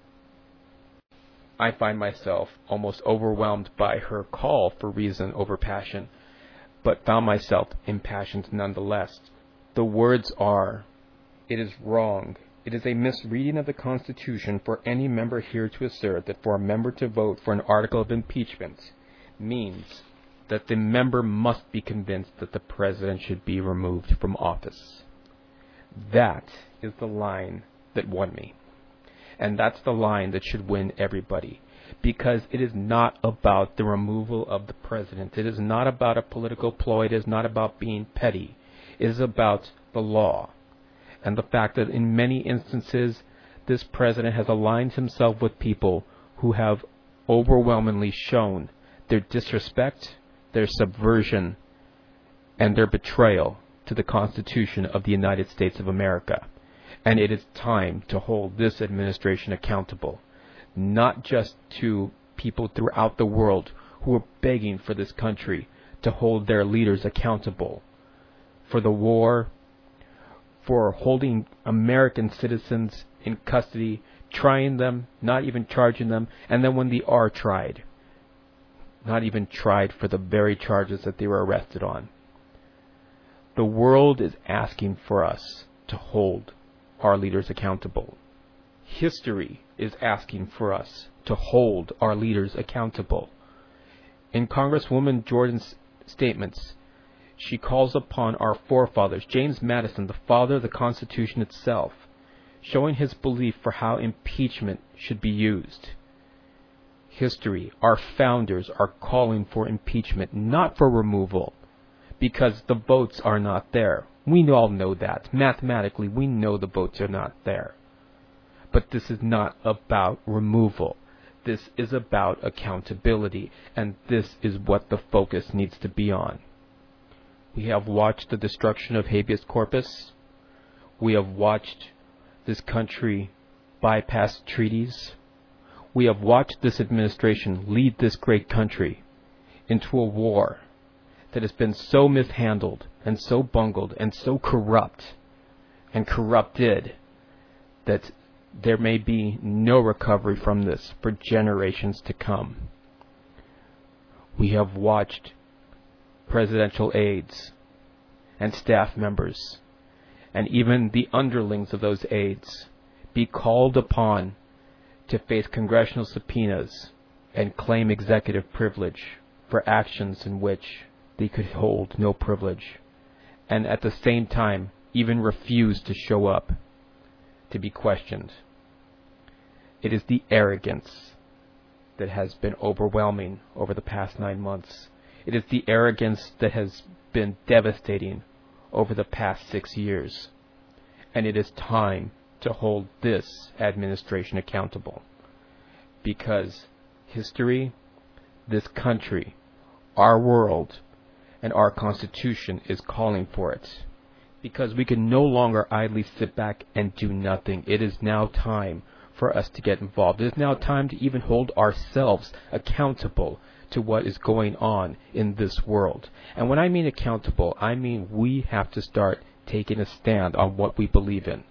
I find myself almost overwhelmed by her call for reason over passion, but found myself impassioned nonetheless. The words are, it is wrong, it is a misreading of the Constitution for any member here to assert that for a member to vote for an article of impeachment means that the member must be convinced that the President should be removed from office. That is the line that won me. And that's the line that should win everybody. Because it is not about the removal of the President. It is not about a political ploy. It is not about being petty. It is about the law. And the fact that in many instances, this President has aligned himself with people who have overwhelmingly shown their disrespect, their subversion, and their betrayal to the Constitution of the United States of America. And it is time to hold this administration accountable, not just to people throughout the world who are begging for this country to hold their leaders accountable for the war, for holding American citizens in custody, trying them, not even charging them, and then when they are tried, not even tried for the very charges that they were arrested on. The world is asking for us to hold our leaders accountable. History is asking for us to hold our leaders accountable. In Congresswoman Jordan's statements, she calls upon our forefathers, James Madison, the father of the Constitution itself, showing his belief for how impeachment should be used. History, our founders are calling for impeachment, not for removal, because the votes are not there. We all know that. Mathematically, we know the votes are not there. But this is not about removal. This is about accountability, and this is what the focus needs to be on. We have watched the destruction of habeas corpus. We have watched this country bypass treaties. We have watched this administration lead this great country into a war that has been so mishandled and so bungled and so corrupt and corrupted that there may be no recovery from this for generations to come. We have watched presidential aides and staff members and even the underlings of those aides be called upon to face congressional subpoenas and claim executive privilege for actions in which they could hold no privilege, and at the same time even refuse to show up to be questioned. It is the arrogance that has been overwhelming over the past nine months. It is the arrogance that has been devastating over the past six years. And it is time to hold this administration accountable. Because history, this country, our world, and our Constitution is calling for it. Because we can no longer idly sit back and do nothing. It is now time for us to get involved. It is now time to even hold ourselves accountable to what is going on in this world. And when I mean accountable, I mean we have to start taking a stand on what we believe in.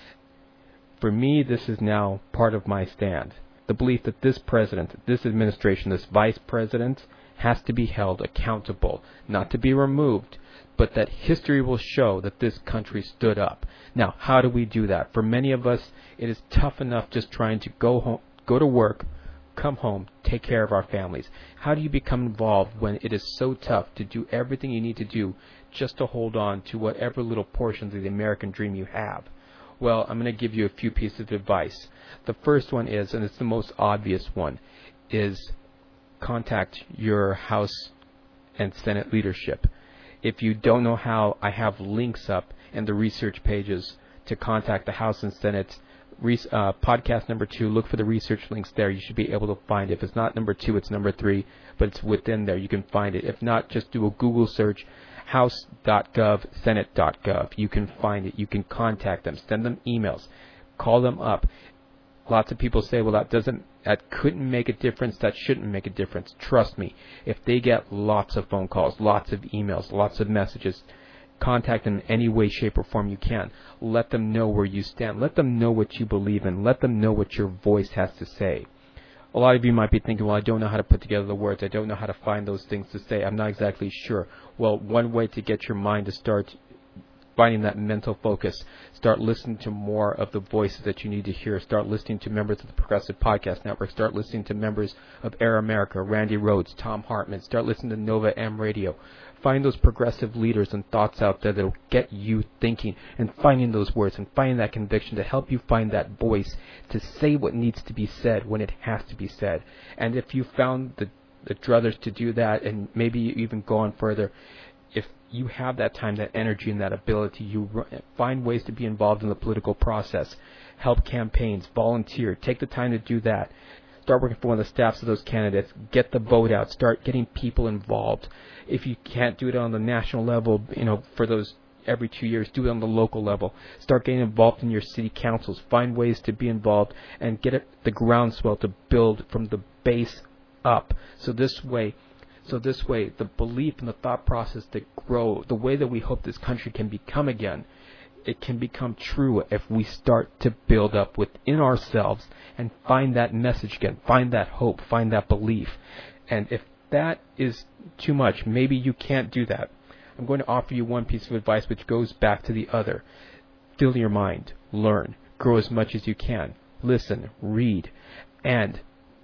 For me, this is now part of my stand. The belief that this president, this administration, this vice president has to be held accountable, not to be removed, but that history will show that this country stood up. Now, how do we do that? For many of us, it is tough enough just trying to go home, go to work, come home, take care of our families. How do you become involved when it is so tough to do everything you need to do just to hold on to whatever little portions of the American dream you have? Well, I'm going to give you a few pieces of advice. The first one is, and it's the most obvious one, is contact your House and Senate leadership. If you don't know how, I have links up in the research pages to contact the House and Senate. Re- uh, podcast number two, look for the research links there. You should be able to find it. If it's not number two, it's number three, but it's within there. You can find it. If not, just do a Google search, house dot gov, senate dot gov. You can find it. You can contact them. Send them emails. Call them up. Lots of people say, well, that doesn't, that couldn't make a difference, that shouldn't make a difference. Trust me, if they get lots of phone calls, lots of emails, lots of messages, contact them in any way, shape, or form you can. Let them know where you stand. Let them know what you believe in. Let them know what your voice has to say. A lot of you might be thinking, well, I don't know how to put together the words. I don't know how to find those things to say. I'm not exactly sure. Well, one way to get your mind to start finding that mental focus, start listening to more of the voices that you need to hear. Start listening to members of the Progressive Podcast Network. Start listening to members of Air America, Randy Rhodes, Tom Hartman. Start listening to Nova M Radio. Find those progressive leaders and thoughts out there that will get you thinking and finding those words and finding that conviction to help you find that voice to say what needs to be said when it has to be said. And if you found the, the druthers to do that, and maybe you even go on further, if you have that time, that energy, and that ability, you find ways to be involved in the political process. Help campaigns, volunteer, take the time to do that. Start working for one of the staffs of those candidates. Get the vote out. Start getting people involved. If you can't do it on the national level, you know, for those every two years, do it on the local level. Start getting involved in your city councils. Find ways to be involved and get it, the groundswell to build from the base up. So this way, So this way, the belief and the thought process that grow, the way that we hope this country can become again, it can become true if we start to build up within ourselves and find that message again, find that hope, find that belief. And if that is too much, maybe you can't do that. I'm going to offer you one piece of advice which goes back to the other. Fill your mind, learn, grow as much as you can, listen, read, and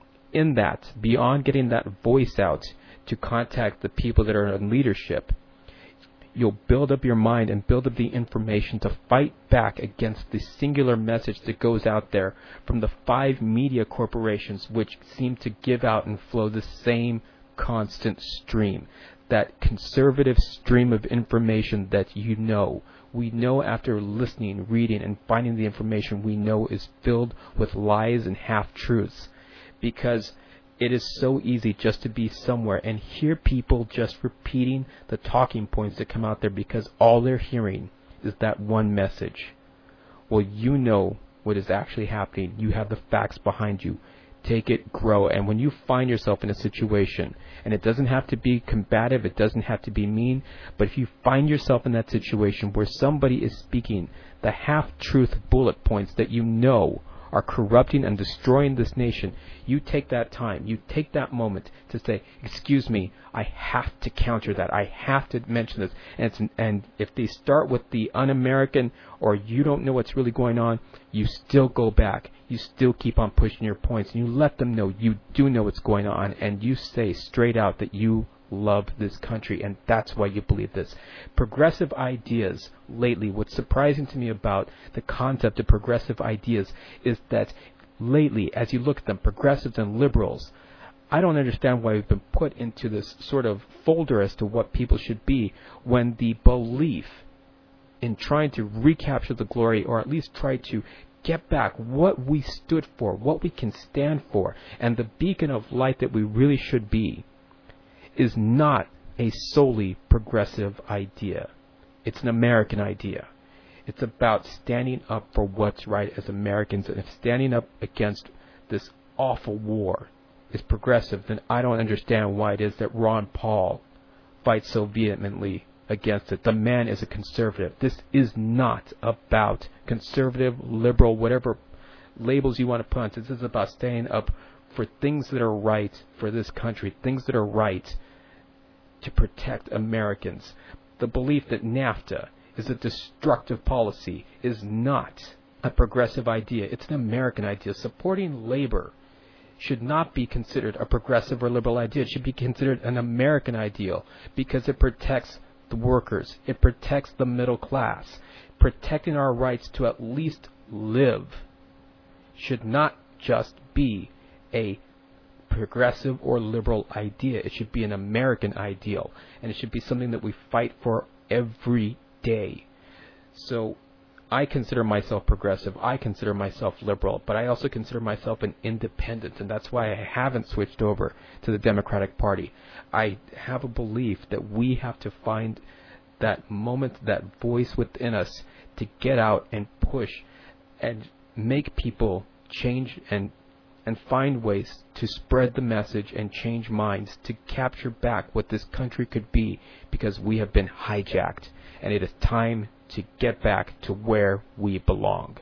in that, beyond getting that voice out, to contact the people that are in leadership, you'll build up your mind and build up the information to fight back against the singular message that goes out there from the five media corporations which seem to give out and flow the same constant stream, that conservative stream of information that you know. We know after listening, reading, and finding the information we know is filled with lies and half-truths. because it is so easy just to be somewhere and hear people just repeating the talking points that come out there because all they're hearing is that one message. Well, you know what is actually happening. You have the facts behind you. Take it, grow. And when you find yourself in a situation, and it doesn't have to be combative, it doesn't have to be mean, but if you find yourself in that situation where somebody is speaking the half-truth bullet points that you know are corrupting and destroying this nation, you take that time, you take that moment to say, excuse me, I have to counter that, I have to mention this. And, it's, and if they start with the un-American or you don't know what's really going on, you still go back, you still keep on pushing your points, and you let them know you do know what's going on, and you say straight out that you love this country, and that's why you believe this. Progressive ideas lately, what's surprising to me about the concept of progressive ideas is that lately, as you look at them, progressives and liberals, I don't understand why we've been put into this sort of folder as to what people should be, when the belief in trying to recapture the glory, or at least try to get back what we stood for, what we can stand for, and the beacon of light that we really should be, is not a solely progressive idea. It's an American idea. It's about standing up for what's right as Americans, and if standing up against this awful war is progressive, then I don't understand why it is that Ron Paul fights so vehemently against it. The man is a conservative. This is not about conservative, liberal, whatever labels you want to put on. This is about standing up for things that are right for this country, things that are right to protect Americans. The belief that NAFTA is a destructive policy is not a progressive idea. It's an American idea. Supporting labor should not be considered a progressive or liberal idea. It should be considered an American ideal because it protects the workers. It protects the middle class. Protecting our rights to at least live should not just be a progressive or liberal idea. It should be an American ideal, and it should be something that we fight for every day. So I consider myself progressive, I consider myself liberal, but I also consider myself an independent, and that's why I haven't switched over to the Democratic Party. I have a belief that we have to find that moment, that voice within us to get out and push and make people change and and find ways to spread the message and change minds to capture back what this country could be, because we have been hijacked, and it is time to get back to where we belong.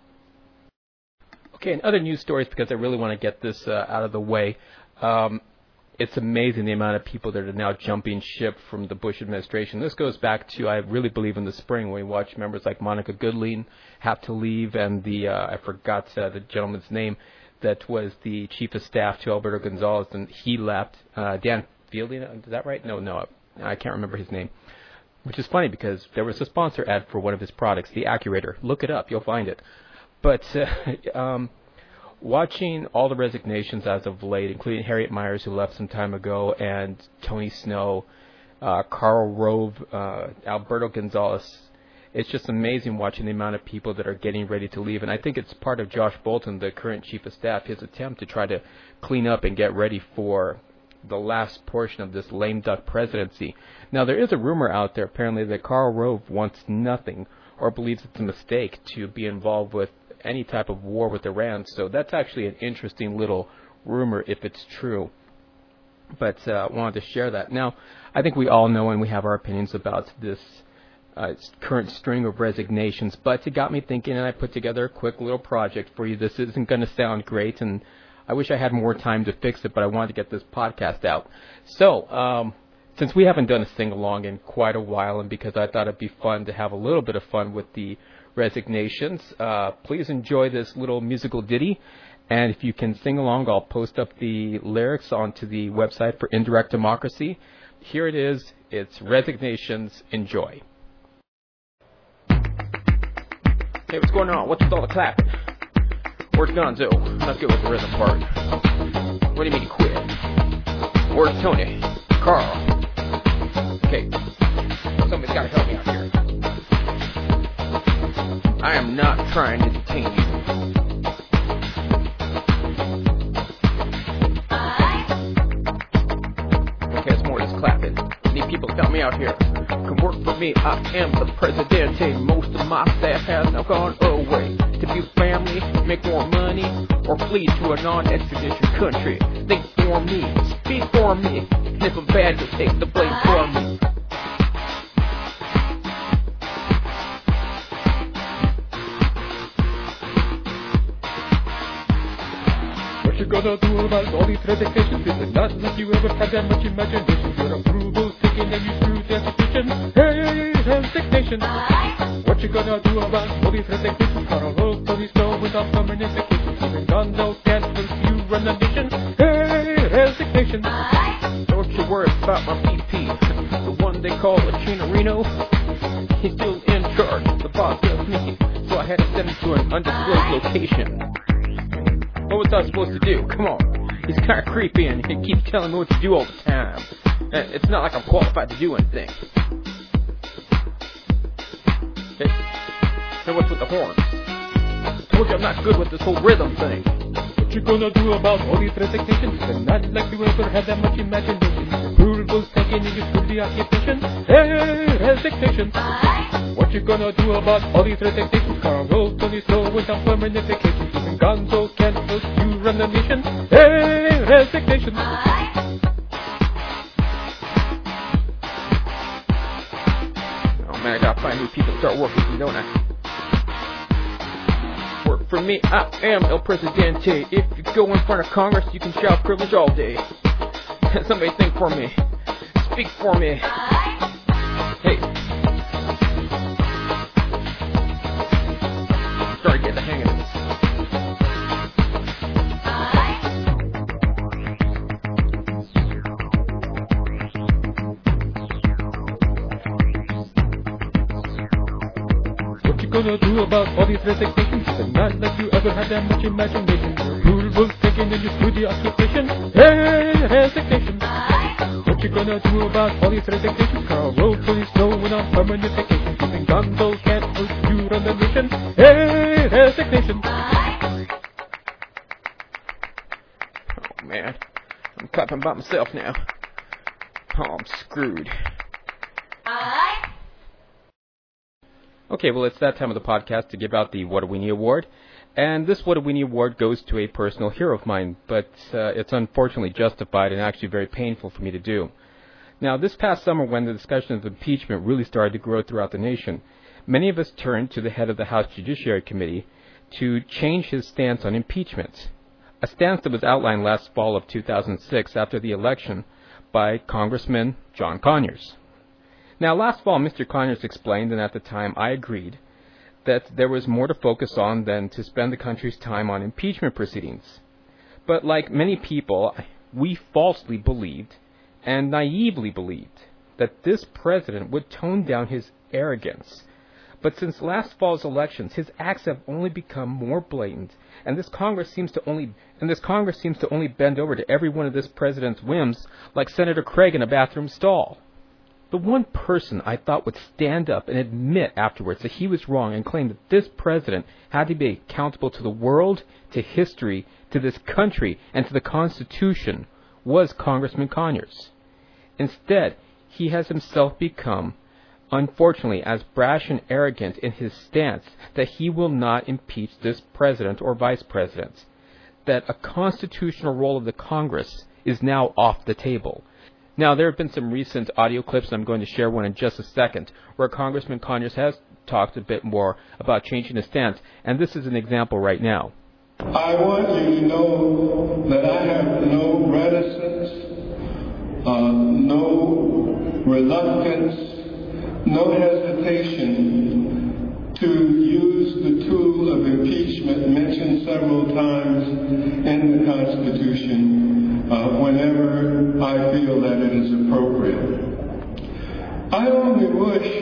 Okay, and other news stories, because I really want to get this uh, out of the way. Um, it's amazing the amount of people that are now jumping ship from the Bush administration. This goes back to, I really believe, in the spring when we watched members like Monica Goodling have to leave, and the, uh, I forgot uh, the gentleman's name, that was the chief of staff to Alberto Gonzales, and he left. Uh, Dan Fielding, is that right? No, no, I can't remember his name. Which is funny because there was a sponsor ad for one of his products, the Accurator. Look it up, you'll find it. But uh, um, watching all the resignations as of late, including Harriet Miers, who left some time ago, and Tony Snow, uh, Karl Rove, uh, Alberto Gonzales, it's just amazing watching the amount of people that are getting ready to leave. And I think it's part of Josh Bolton, the current chief of staff, his attempt to try to clean up and get ready for the last portion of this lame duck presidency. Now, there is a rumor out there, apparently, that Karl Rove wants nothing or believes it's a mistake to be involved with any type of war with Iran. So that's actually an interesting little rumor if it's true. But I uh, wanted to share that. Now, I think we all know and we have our opinions about this Uh, current string of resignations, but it got me thinking, and I put together a quick little project for you. This isn't going to sound great, and I wish I had more time to fix it, but I wanted to get this podcast out. So, um, since we haven't done a sing-along in quite a while, and because I thought it'd be fun to have a little bit of fun with the resignations, uh, please enjoy this little musical ditty, and if you can sing along, I'll post up the lyrics onto the website for Indirect Democracy. Here it is. It's Resignations. Enjoy. Hey, what's going on? What's with all the clapping? Where's Gonzo? Let's go with the rhythm part. What do you mean quit? Where's Tony? Carl? Okay, somebody's got to help me out here. I am not trying to detain you. people got me out here. Come work for me, I am the presidente. Most of my staff has now gone away to be with family, make more money, or flee to a non-extradition country. Think for me, speak for me, and if I'm bad, you'll take the blame for me. What you gonna do about all these resignations? Is it not like you ever had that much imagination? Your approval's taken and you screwed the institution. Hey, resignation. What you gonna do about all these resignations? Got a whole police know without permanent vacations. Even Gonzo can't help you run the nation. Hey, resignation. Don't you worry about my V P, the one they call a Chinorino. He's still in charge, the boss of me, so I had to send him to an undisclosed location. What was I supposed to do? Come on. He's kind of creepy and he keeps telling me what to do all the time. And it's not like I'm qualified to do anything. Hey, so what's with the horns? I told you I'm not good with this whole rhythm thing. What you gonna do about all these resignations? It's not like you ever had that much imagination. Approvals taken and you screwed the occupation. Hey, resignation. What you gonna do about all these resignations? Carl Tony Snow without permanent vacations. Even Gonzo can't help you run the nation. Hey, resignation. Oh man, I gotta find new people to start working with me, don't I? Work for me, I am El Presidente. If you go in front of Congress, you can shout privilege all day. Somebody think for me. Speak for me. Hey. Starting to get the hang of this. What you gonna do about all these resignations? It's not like you ever had that much imagination. Approvals taken and you screwed the occupation. Hey, resignation. What you gonna do about all these resignations? Carl Rove, police know when on permanent vacation. Even Gonzo can't help you run the nation. Hey, resignation. Oh man, I'm clapping by myself now. Oh, I'm screwed. Okay, well, it's that time of the podcast to give out the What a Weenie Award. And this What a Weenie Award goes to a personal hero of mine, but uh, it's unfortunately justified and actually very painful for me to do. Now, this past summer, when the discussion of impeachment really started to grow throughout the nation, many of us turned to the head of the House Judiciary Committee to change his stance on impeachment, a stance that was outlined last fall of two thousand six after the election by Congressman John Conyers. Now, last fall, Mister Conyers explained, and at the time I agreed, that there was more to focus on than to spend the country's time on impeachment proceedings. But like many people, we falsely believed and naively believed that this president would tone down his arrogance. But since last fall's elections, his acts have only become more blatant, and this Congress seems to only and this Congress seems to only bend over to every one of this president's whims, like Senator Craig in a bathroom stall. The one person I thought would stand up and admit afterwards that he was wrong and claim that this president had to be accountable to the world, to history, to this country, and to the Constitution was Congressman Conyers. Instead, he has himself become, unfortunately, as brash and arrogant in his stance that he will not impeach this president or vice president, that a constitutional role of the Congress is now off the table. Now, there have been some recent audio clips, and I'm going to share one in just a second, where Congressman Conyers has talked a bit more about changing his stance, and this is an example right now. I want you to know that I have no reticence, uh, no reluctance, no hesitation to use the tool of impeachment mentioned several times in the Constitution Uh, whenever I feel that it is appropriate. I only wish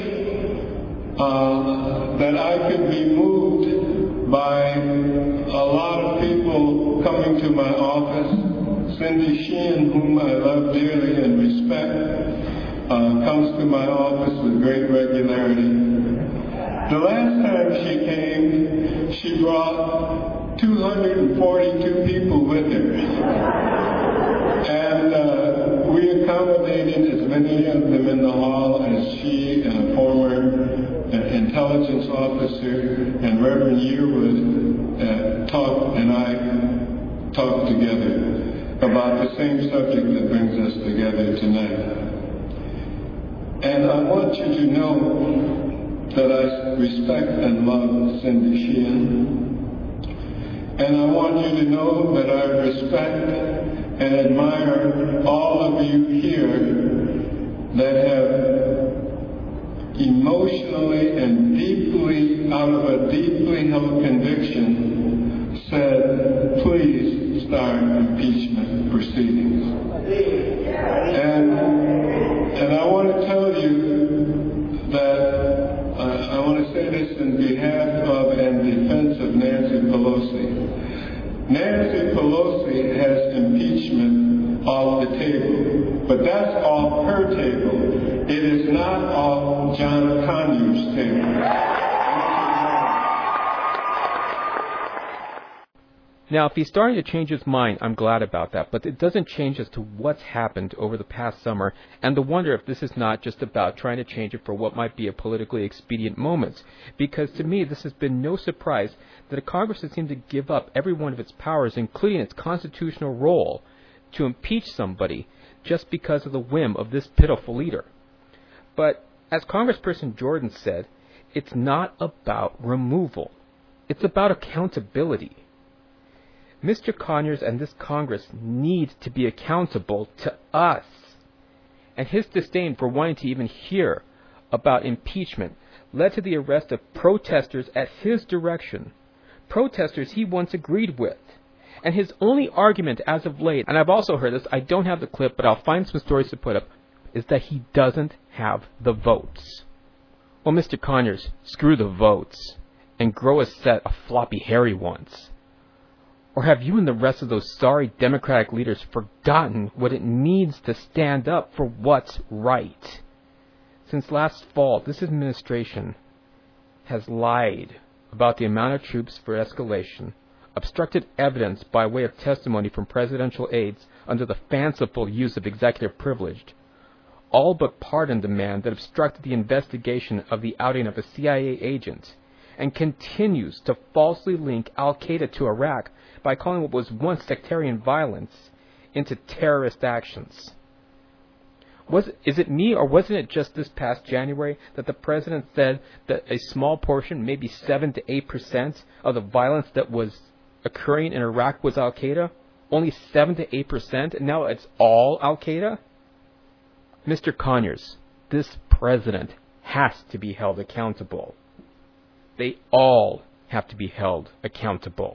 uh, that I could be moved by a lot of people coming to my office. Cindy Sheehan, whom I love dearly and respect, uh, comes to my office with great regularity. The last time she came, she brought two hundred forty-two people with her. And uh, we accommodated as many of them in the Shee, and a former uh, intelligence officer, and Reverend Yearwood uh, talked and I talked together about the same subject that brings us together tonight. And I want you to know that I respect and love Cindy Sheehan. And I want you to know that I respect and admire all of you here that have emotionally and deeply, out of a deeply held conviction, said, please start impeachment proceedings. And, and I want to tell you that uh, I want to say this in behalf of and defense of Nancy Pelosi. Nancy Pelosi has impeachment off the table, but that's off her table. It is not off John Conyers' table. Now, if he's starting to change his mind, I'm glad about that, but it doesn't change as to what's happened over the past summer, and the wonder if this is not just about trying to change it for what might be a politically expedient moment. Because to me, this has been no surprise that a Congress has seemed to give up every one of its powers, including its constitutional role, to impeach somebody just because of the whim of this pitiful leader. But, as Congressperson Jordan said, it's not about removal. It's about accountability. Mister Conyers and this Congress need to be accountable to us. And his disdain for wanting to even hear about impeachment led to the arrest of protesters at his direction, protesters he once agreed with. And his only argument as of late, and I've also heard this, I don't have the clip, but I'll find some stories to put up, is that he doesn't have the votes. Well, Mister Conyers, screw the votes, and grow a set of floppy hairy ones. Or have you and the rest of those sorry Democratic leaders forgotten what it means to stand up for what's right? Since last fall, this administration has lied about the amount of troops for escalation, obstructed evidence by way of testimony from presidential aides under the fanciful use of executive privilege, all but pardoned a man that obstructed the investigation of the outing of a C I A agent, and continues to falsely link Al-Qaeda to Iraq by calling what was once sectarian violence into terrorist actions. Was, is it me, or wasn't it just this past January that the president said that a small portion, maybe seven to eight percent of the violence that was occurring in Iraq was Al-Qaeda? Only seven to eight percent, and now it's all Al-Qaeda? Mister Conyers, this president has to be held accountable. They all have to be held accountable.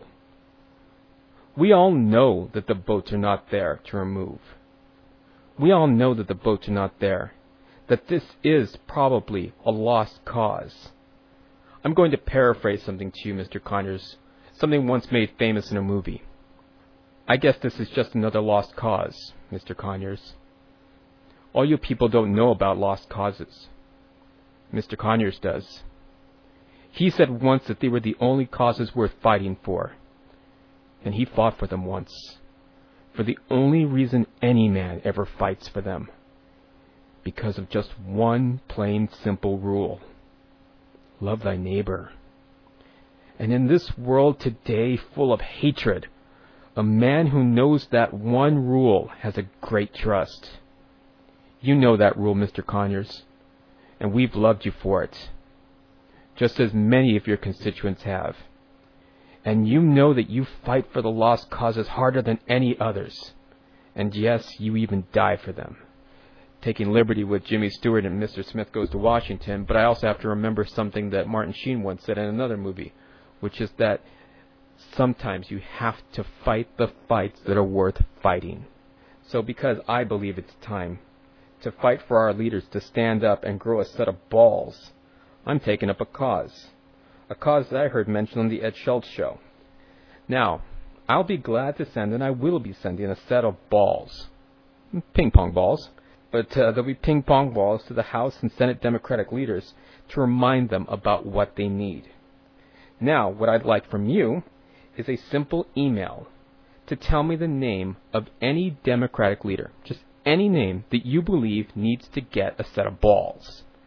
We all know that the votes are not there to remove. We all know that the votes are not there, that this is probably a lost cause. I'm going to paraphrase something to you, Mister Conyers, something once made famous in a movie. I guess this is just another lost cause, Mister Conyers. All you people don't know about lost causes. Mister Conyers does. He said once that they were the only causes worth fighting for. And he fought for them once. For the only reason any man ever fights for them. Because of just one plain simple rule. Love thy neighbor. And in this world today full of hatred, a man who knows that one rule has a great trust. You know that rule, Mister Conyers. And we've loved you for it. Just as many of your constituents have. And you know that you fight for the lost causes harder than any others. And yes, you even die for them. Taking liberty with Jimmy Stewart and Mister Smith Goes to Washington, but I also have to remember something that Martin Sheen once said in another movie, which is that sometimes you have to fight the fights that are worth fighting. So because I believe it's time to fight for our leaders to stand up and grow a set of balls, I'm taking up a cause. A cause that I heard mentioned on the Ed Schultz show. Now, I'll be glad to send, and I will be sending, a set of balls. Ping pong balls. But uh, there'll be ping pong balls to the House and Senate Democratic leaders to remind them about what they need. Now, what I'd like from you is a simple email to tell me the name of any Democratic leader, just any name that you believe needs to get a set of balls.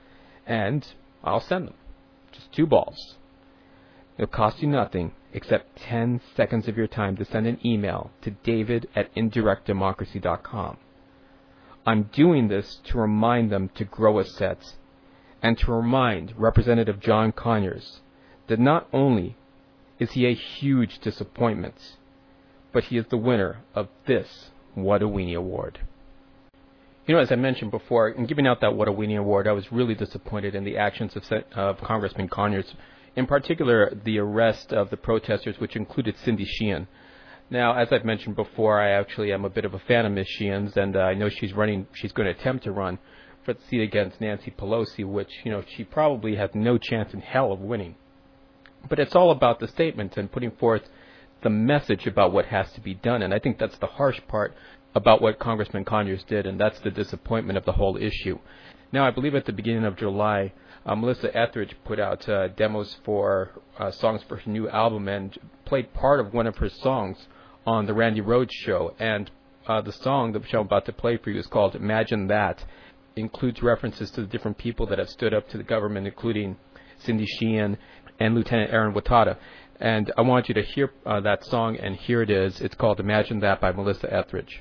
and I'll send them. Just two balls. It'll cost you nothing except ten seconds of your time to send an email to david at indirect democracy dot com. I'm doing this to remind them to grow a set and to remind Representative John Conyers that not only is he a huge disappointment, but he is the winner of this What a Weenie Award. You know, as I mentioned before, in giving out that What a Weenie Award, I was really disappointed in the actions of, of Congressman Conyers, in particular the arrest of the protesters, which included Cindy Sheehan. Now, as I've mentioned before, I actually am a bit of a fan of Miz Sheehan's, and uh, I know she's running, she's going to attempt to run for the seat against Nancy Pelosi, which, you know, she probably has no chance in hell of winning. But it's all about the statement and putting forth the message about what has to be done, and I think that's the harsh part about what Congressman Conyers did, and that's the disappointment of the whole issue. Now, I believe at the beginning of July, uh, Melissa Etheridge put out uh, demos for uh, songs for her new album and played part of one of her songs on the Randy Rhoads show, and uh, the song that I'm about to play for you is called Imagine That. It includes references to the different people that have stood up to the government, including Cindy Sheehan and Lieutenant Aaron Watada. And I want you to hear uh, that song, and here it is. It's called Imagine That by Melissa Etheridge.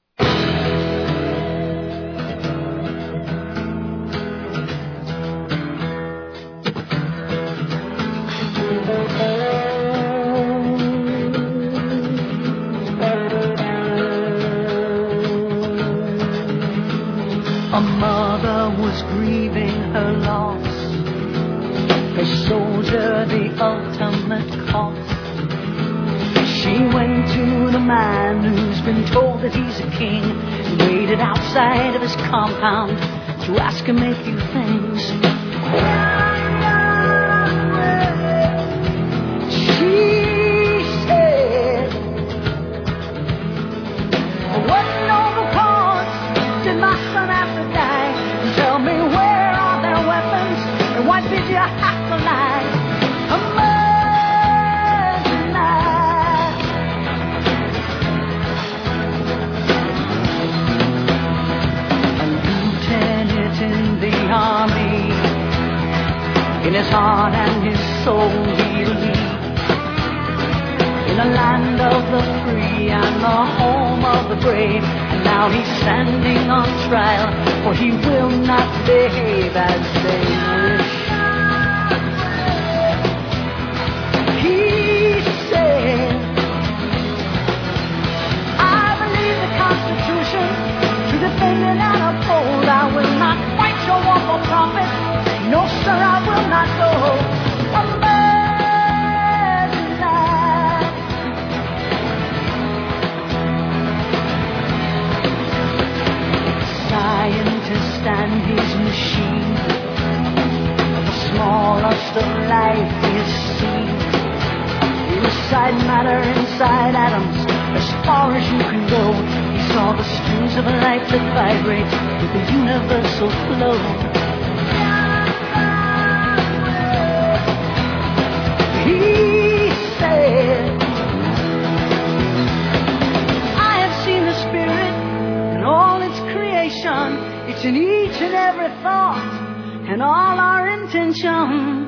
A mother was grieving her loss, a soldier the ultimate cost. She went to the man who's been told that he's a king, and waited outside of his compound to ask him a few things. She said, what noble cause did my son have to die? Tell me, where are their weapons, and why did you have to lie? Army. In his heart and his soul he believed in the land of the free and the home of the brave. And now he's standing on trial, for he will not behave as they wish. He said, I believe the Constitution to defend it and uphold. I will not fight your war for profit. No, sir, I will not go. Imagine that. Scientist and his machine, the smallest of life is seen. Inside matter, inside atoms, as far as you can go. He saw the strings of life that vibrate with the universal flow. He said, I have seen the Spirit in all its creation. It's in each and every thought and all our intentions.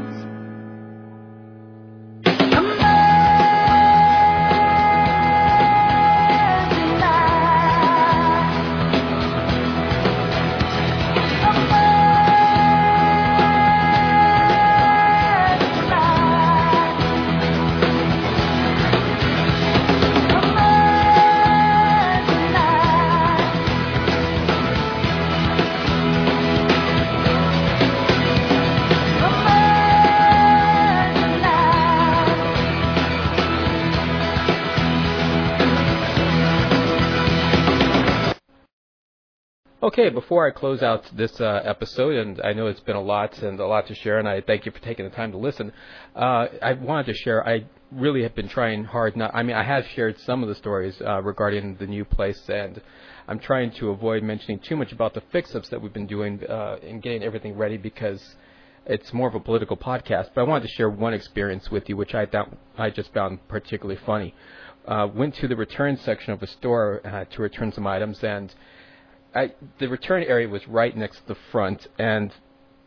Okay, before I close out this uh, episode, and I know it's been a lot and a lot to share, and I thank you for taking the time to listen, uh, I wanted to share, I really have been trying hard not, I mean, I have shared some of the stories uh, regarding the new place, and I'm trying to avoid mentioning too much about the fix-ups that we've been doing uh, and getting everything ready, because it's more of a political podcast. But I wanted to share one experience with you, which I thought I just found particularly funny. Uh, went to the return section of a store uh, to return some items, and I, the return area was right next to the front, and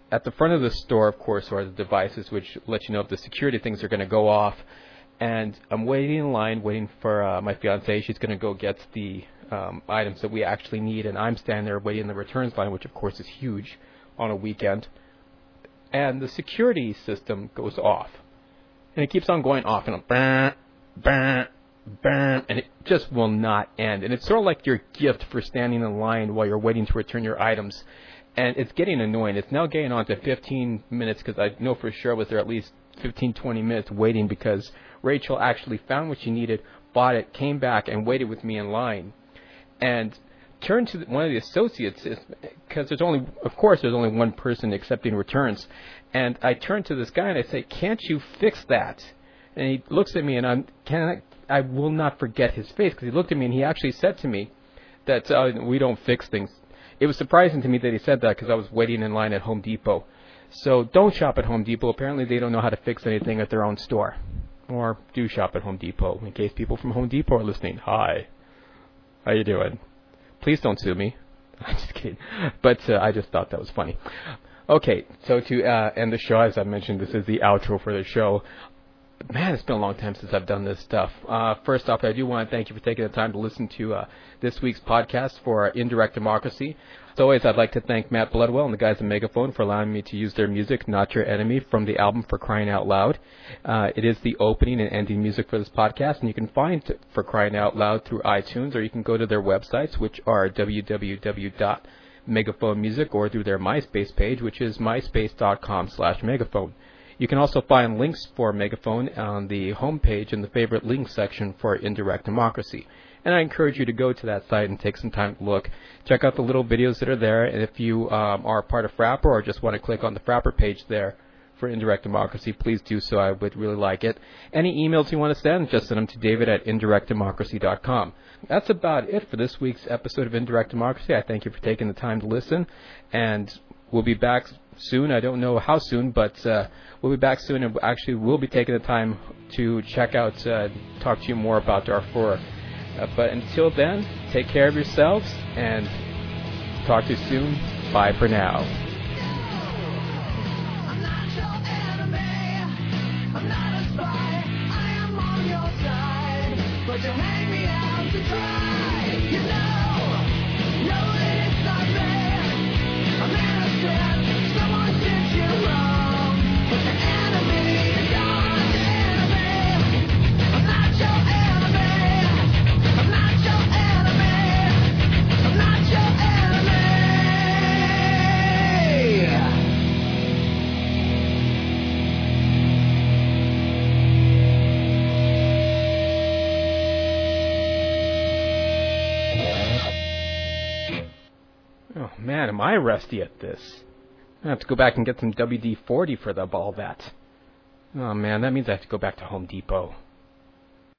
at the front of the store, of course, are the devices which let you know if the security things are going to go off. And I'm waiting in line, waiting for uh, my fiancée. She's going to go get the um, items that we actually need. And I'm standing there waiting in the returns line, which, of course, is huge on a weekend. And the security system goes off. And it keeps on going off. And I'm, bah, bah, bah, and it just will not end. And it's sort of like your gift for standing in line while you're waiting to return your items. And it's getting annoying. It's now getting on to fifteen minutes because I know for sure I was there at least fifteen, twenty minutes waiting because Rachel actually found what she needed, bought it, came back, and waited with me in line. And turned to one of the associates because there's only, of course, there's only one person accepting returns. And I turned to this guy and I say, "Can't you fix that?" And he looks at me and I'm, can I, I will not forget his face because he looked at me and he actually said to me that uh, we don't fix things. It was surprising to me that he said that because I was waiting in line at Home Depot. So don't shop at Home Depot. Apparently they don't know how to fix anything at their own store. Or do shop at Home Depot, in case people from Home Depot are listening. Hi. How you doing? Please don't sue me. I'm just kidding. But uh, I just thought that was funny. Okay, so to uh, end the show, as I mentioned, this is the outro for the show. Man, it's been a long time since I've done this stuff. Uh, first off, I do want to thank you for taking the time to listen to uh, this week's podcast for Indirect Democracy. As always, I'd like to thank Matt Bloodwell and the guys at Megaphone for allowing me to use their music, Not Your Enemy, from the album For Crying Out Loud. Uh, it is the opening and ending music for this podcast, and you can find For Crying Out Loud through iTunes, or you can go to their websites, which are w w w dot megaphone music, or through their MySpace page, which is myspace dot com slash megaphone. You can also find links for Megaphone on the homepage in the favorite links section for Indirect Democracy. And I encourage you to go to that site and take some time to look. Check out the little videos that are there. And if you um, are part of Frapper or just want to click on the Frapper page there for Indirect Democracy, please do so. I would really like it. Any emails you want to send, just send them to david at indirect democracy dot com. That's about it for this week's episode of Indirect Democracy. I thank you for taking the time to listen. And we'll be back soon. I don't know how soon, but uh, we'll be back soon, and actually we'll be taking the time to check out, uh, talk to you more about Darfur. Uh, but until then, take care of yourselves, and talk to you soon. Bye for now. Man, am I rusty at this. I have to go back and get some W D forty for the ball bat. Oh man, that means I have to go back to Home Depot.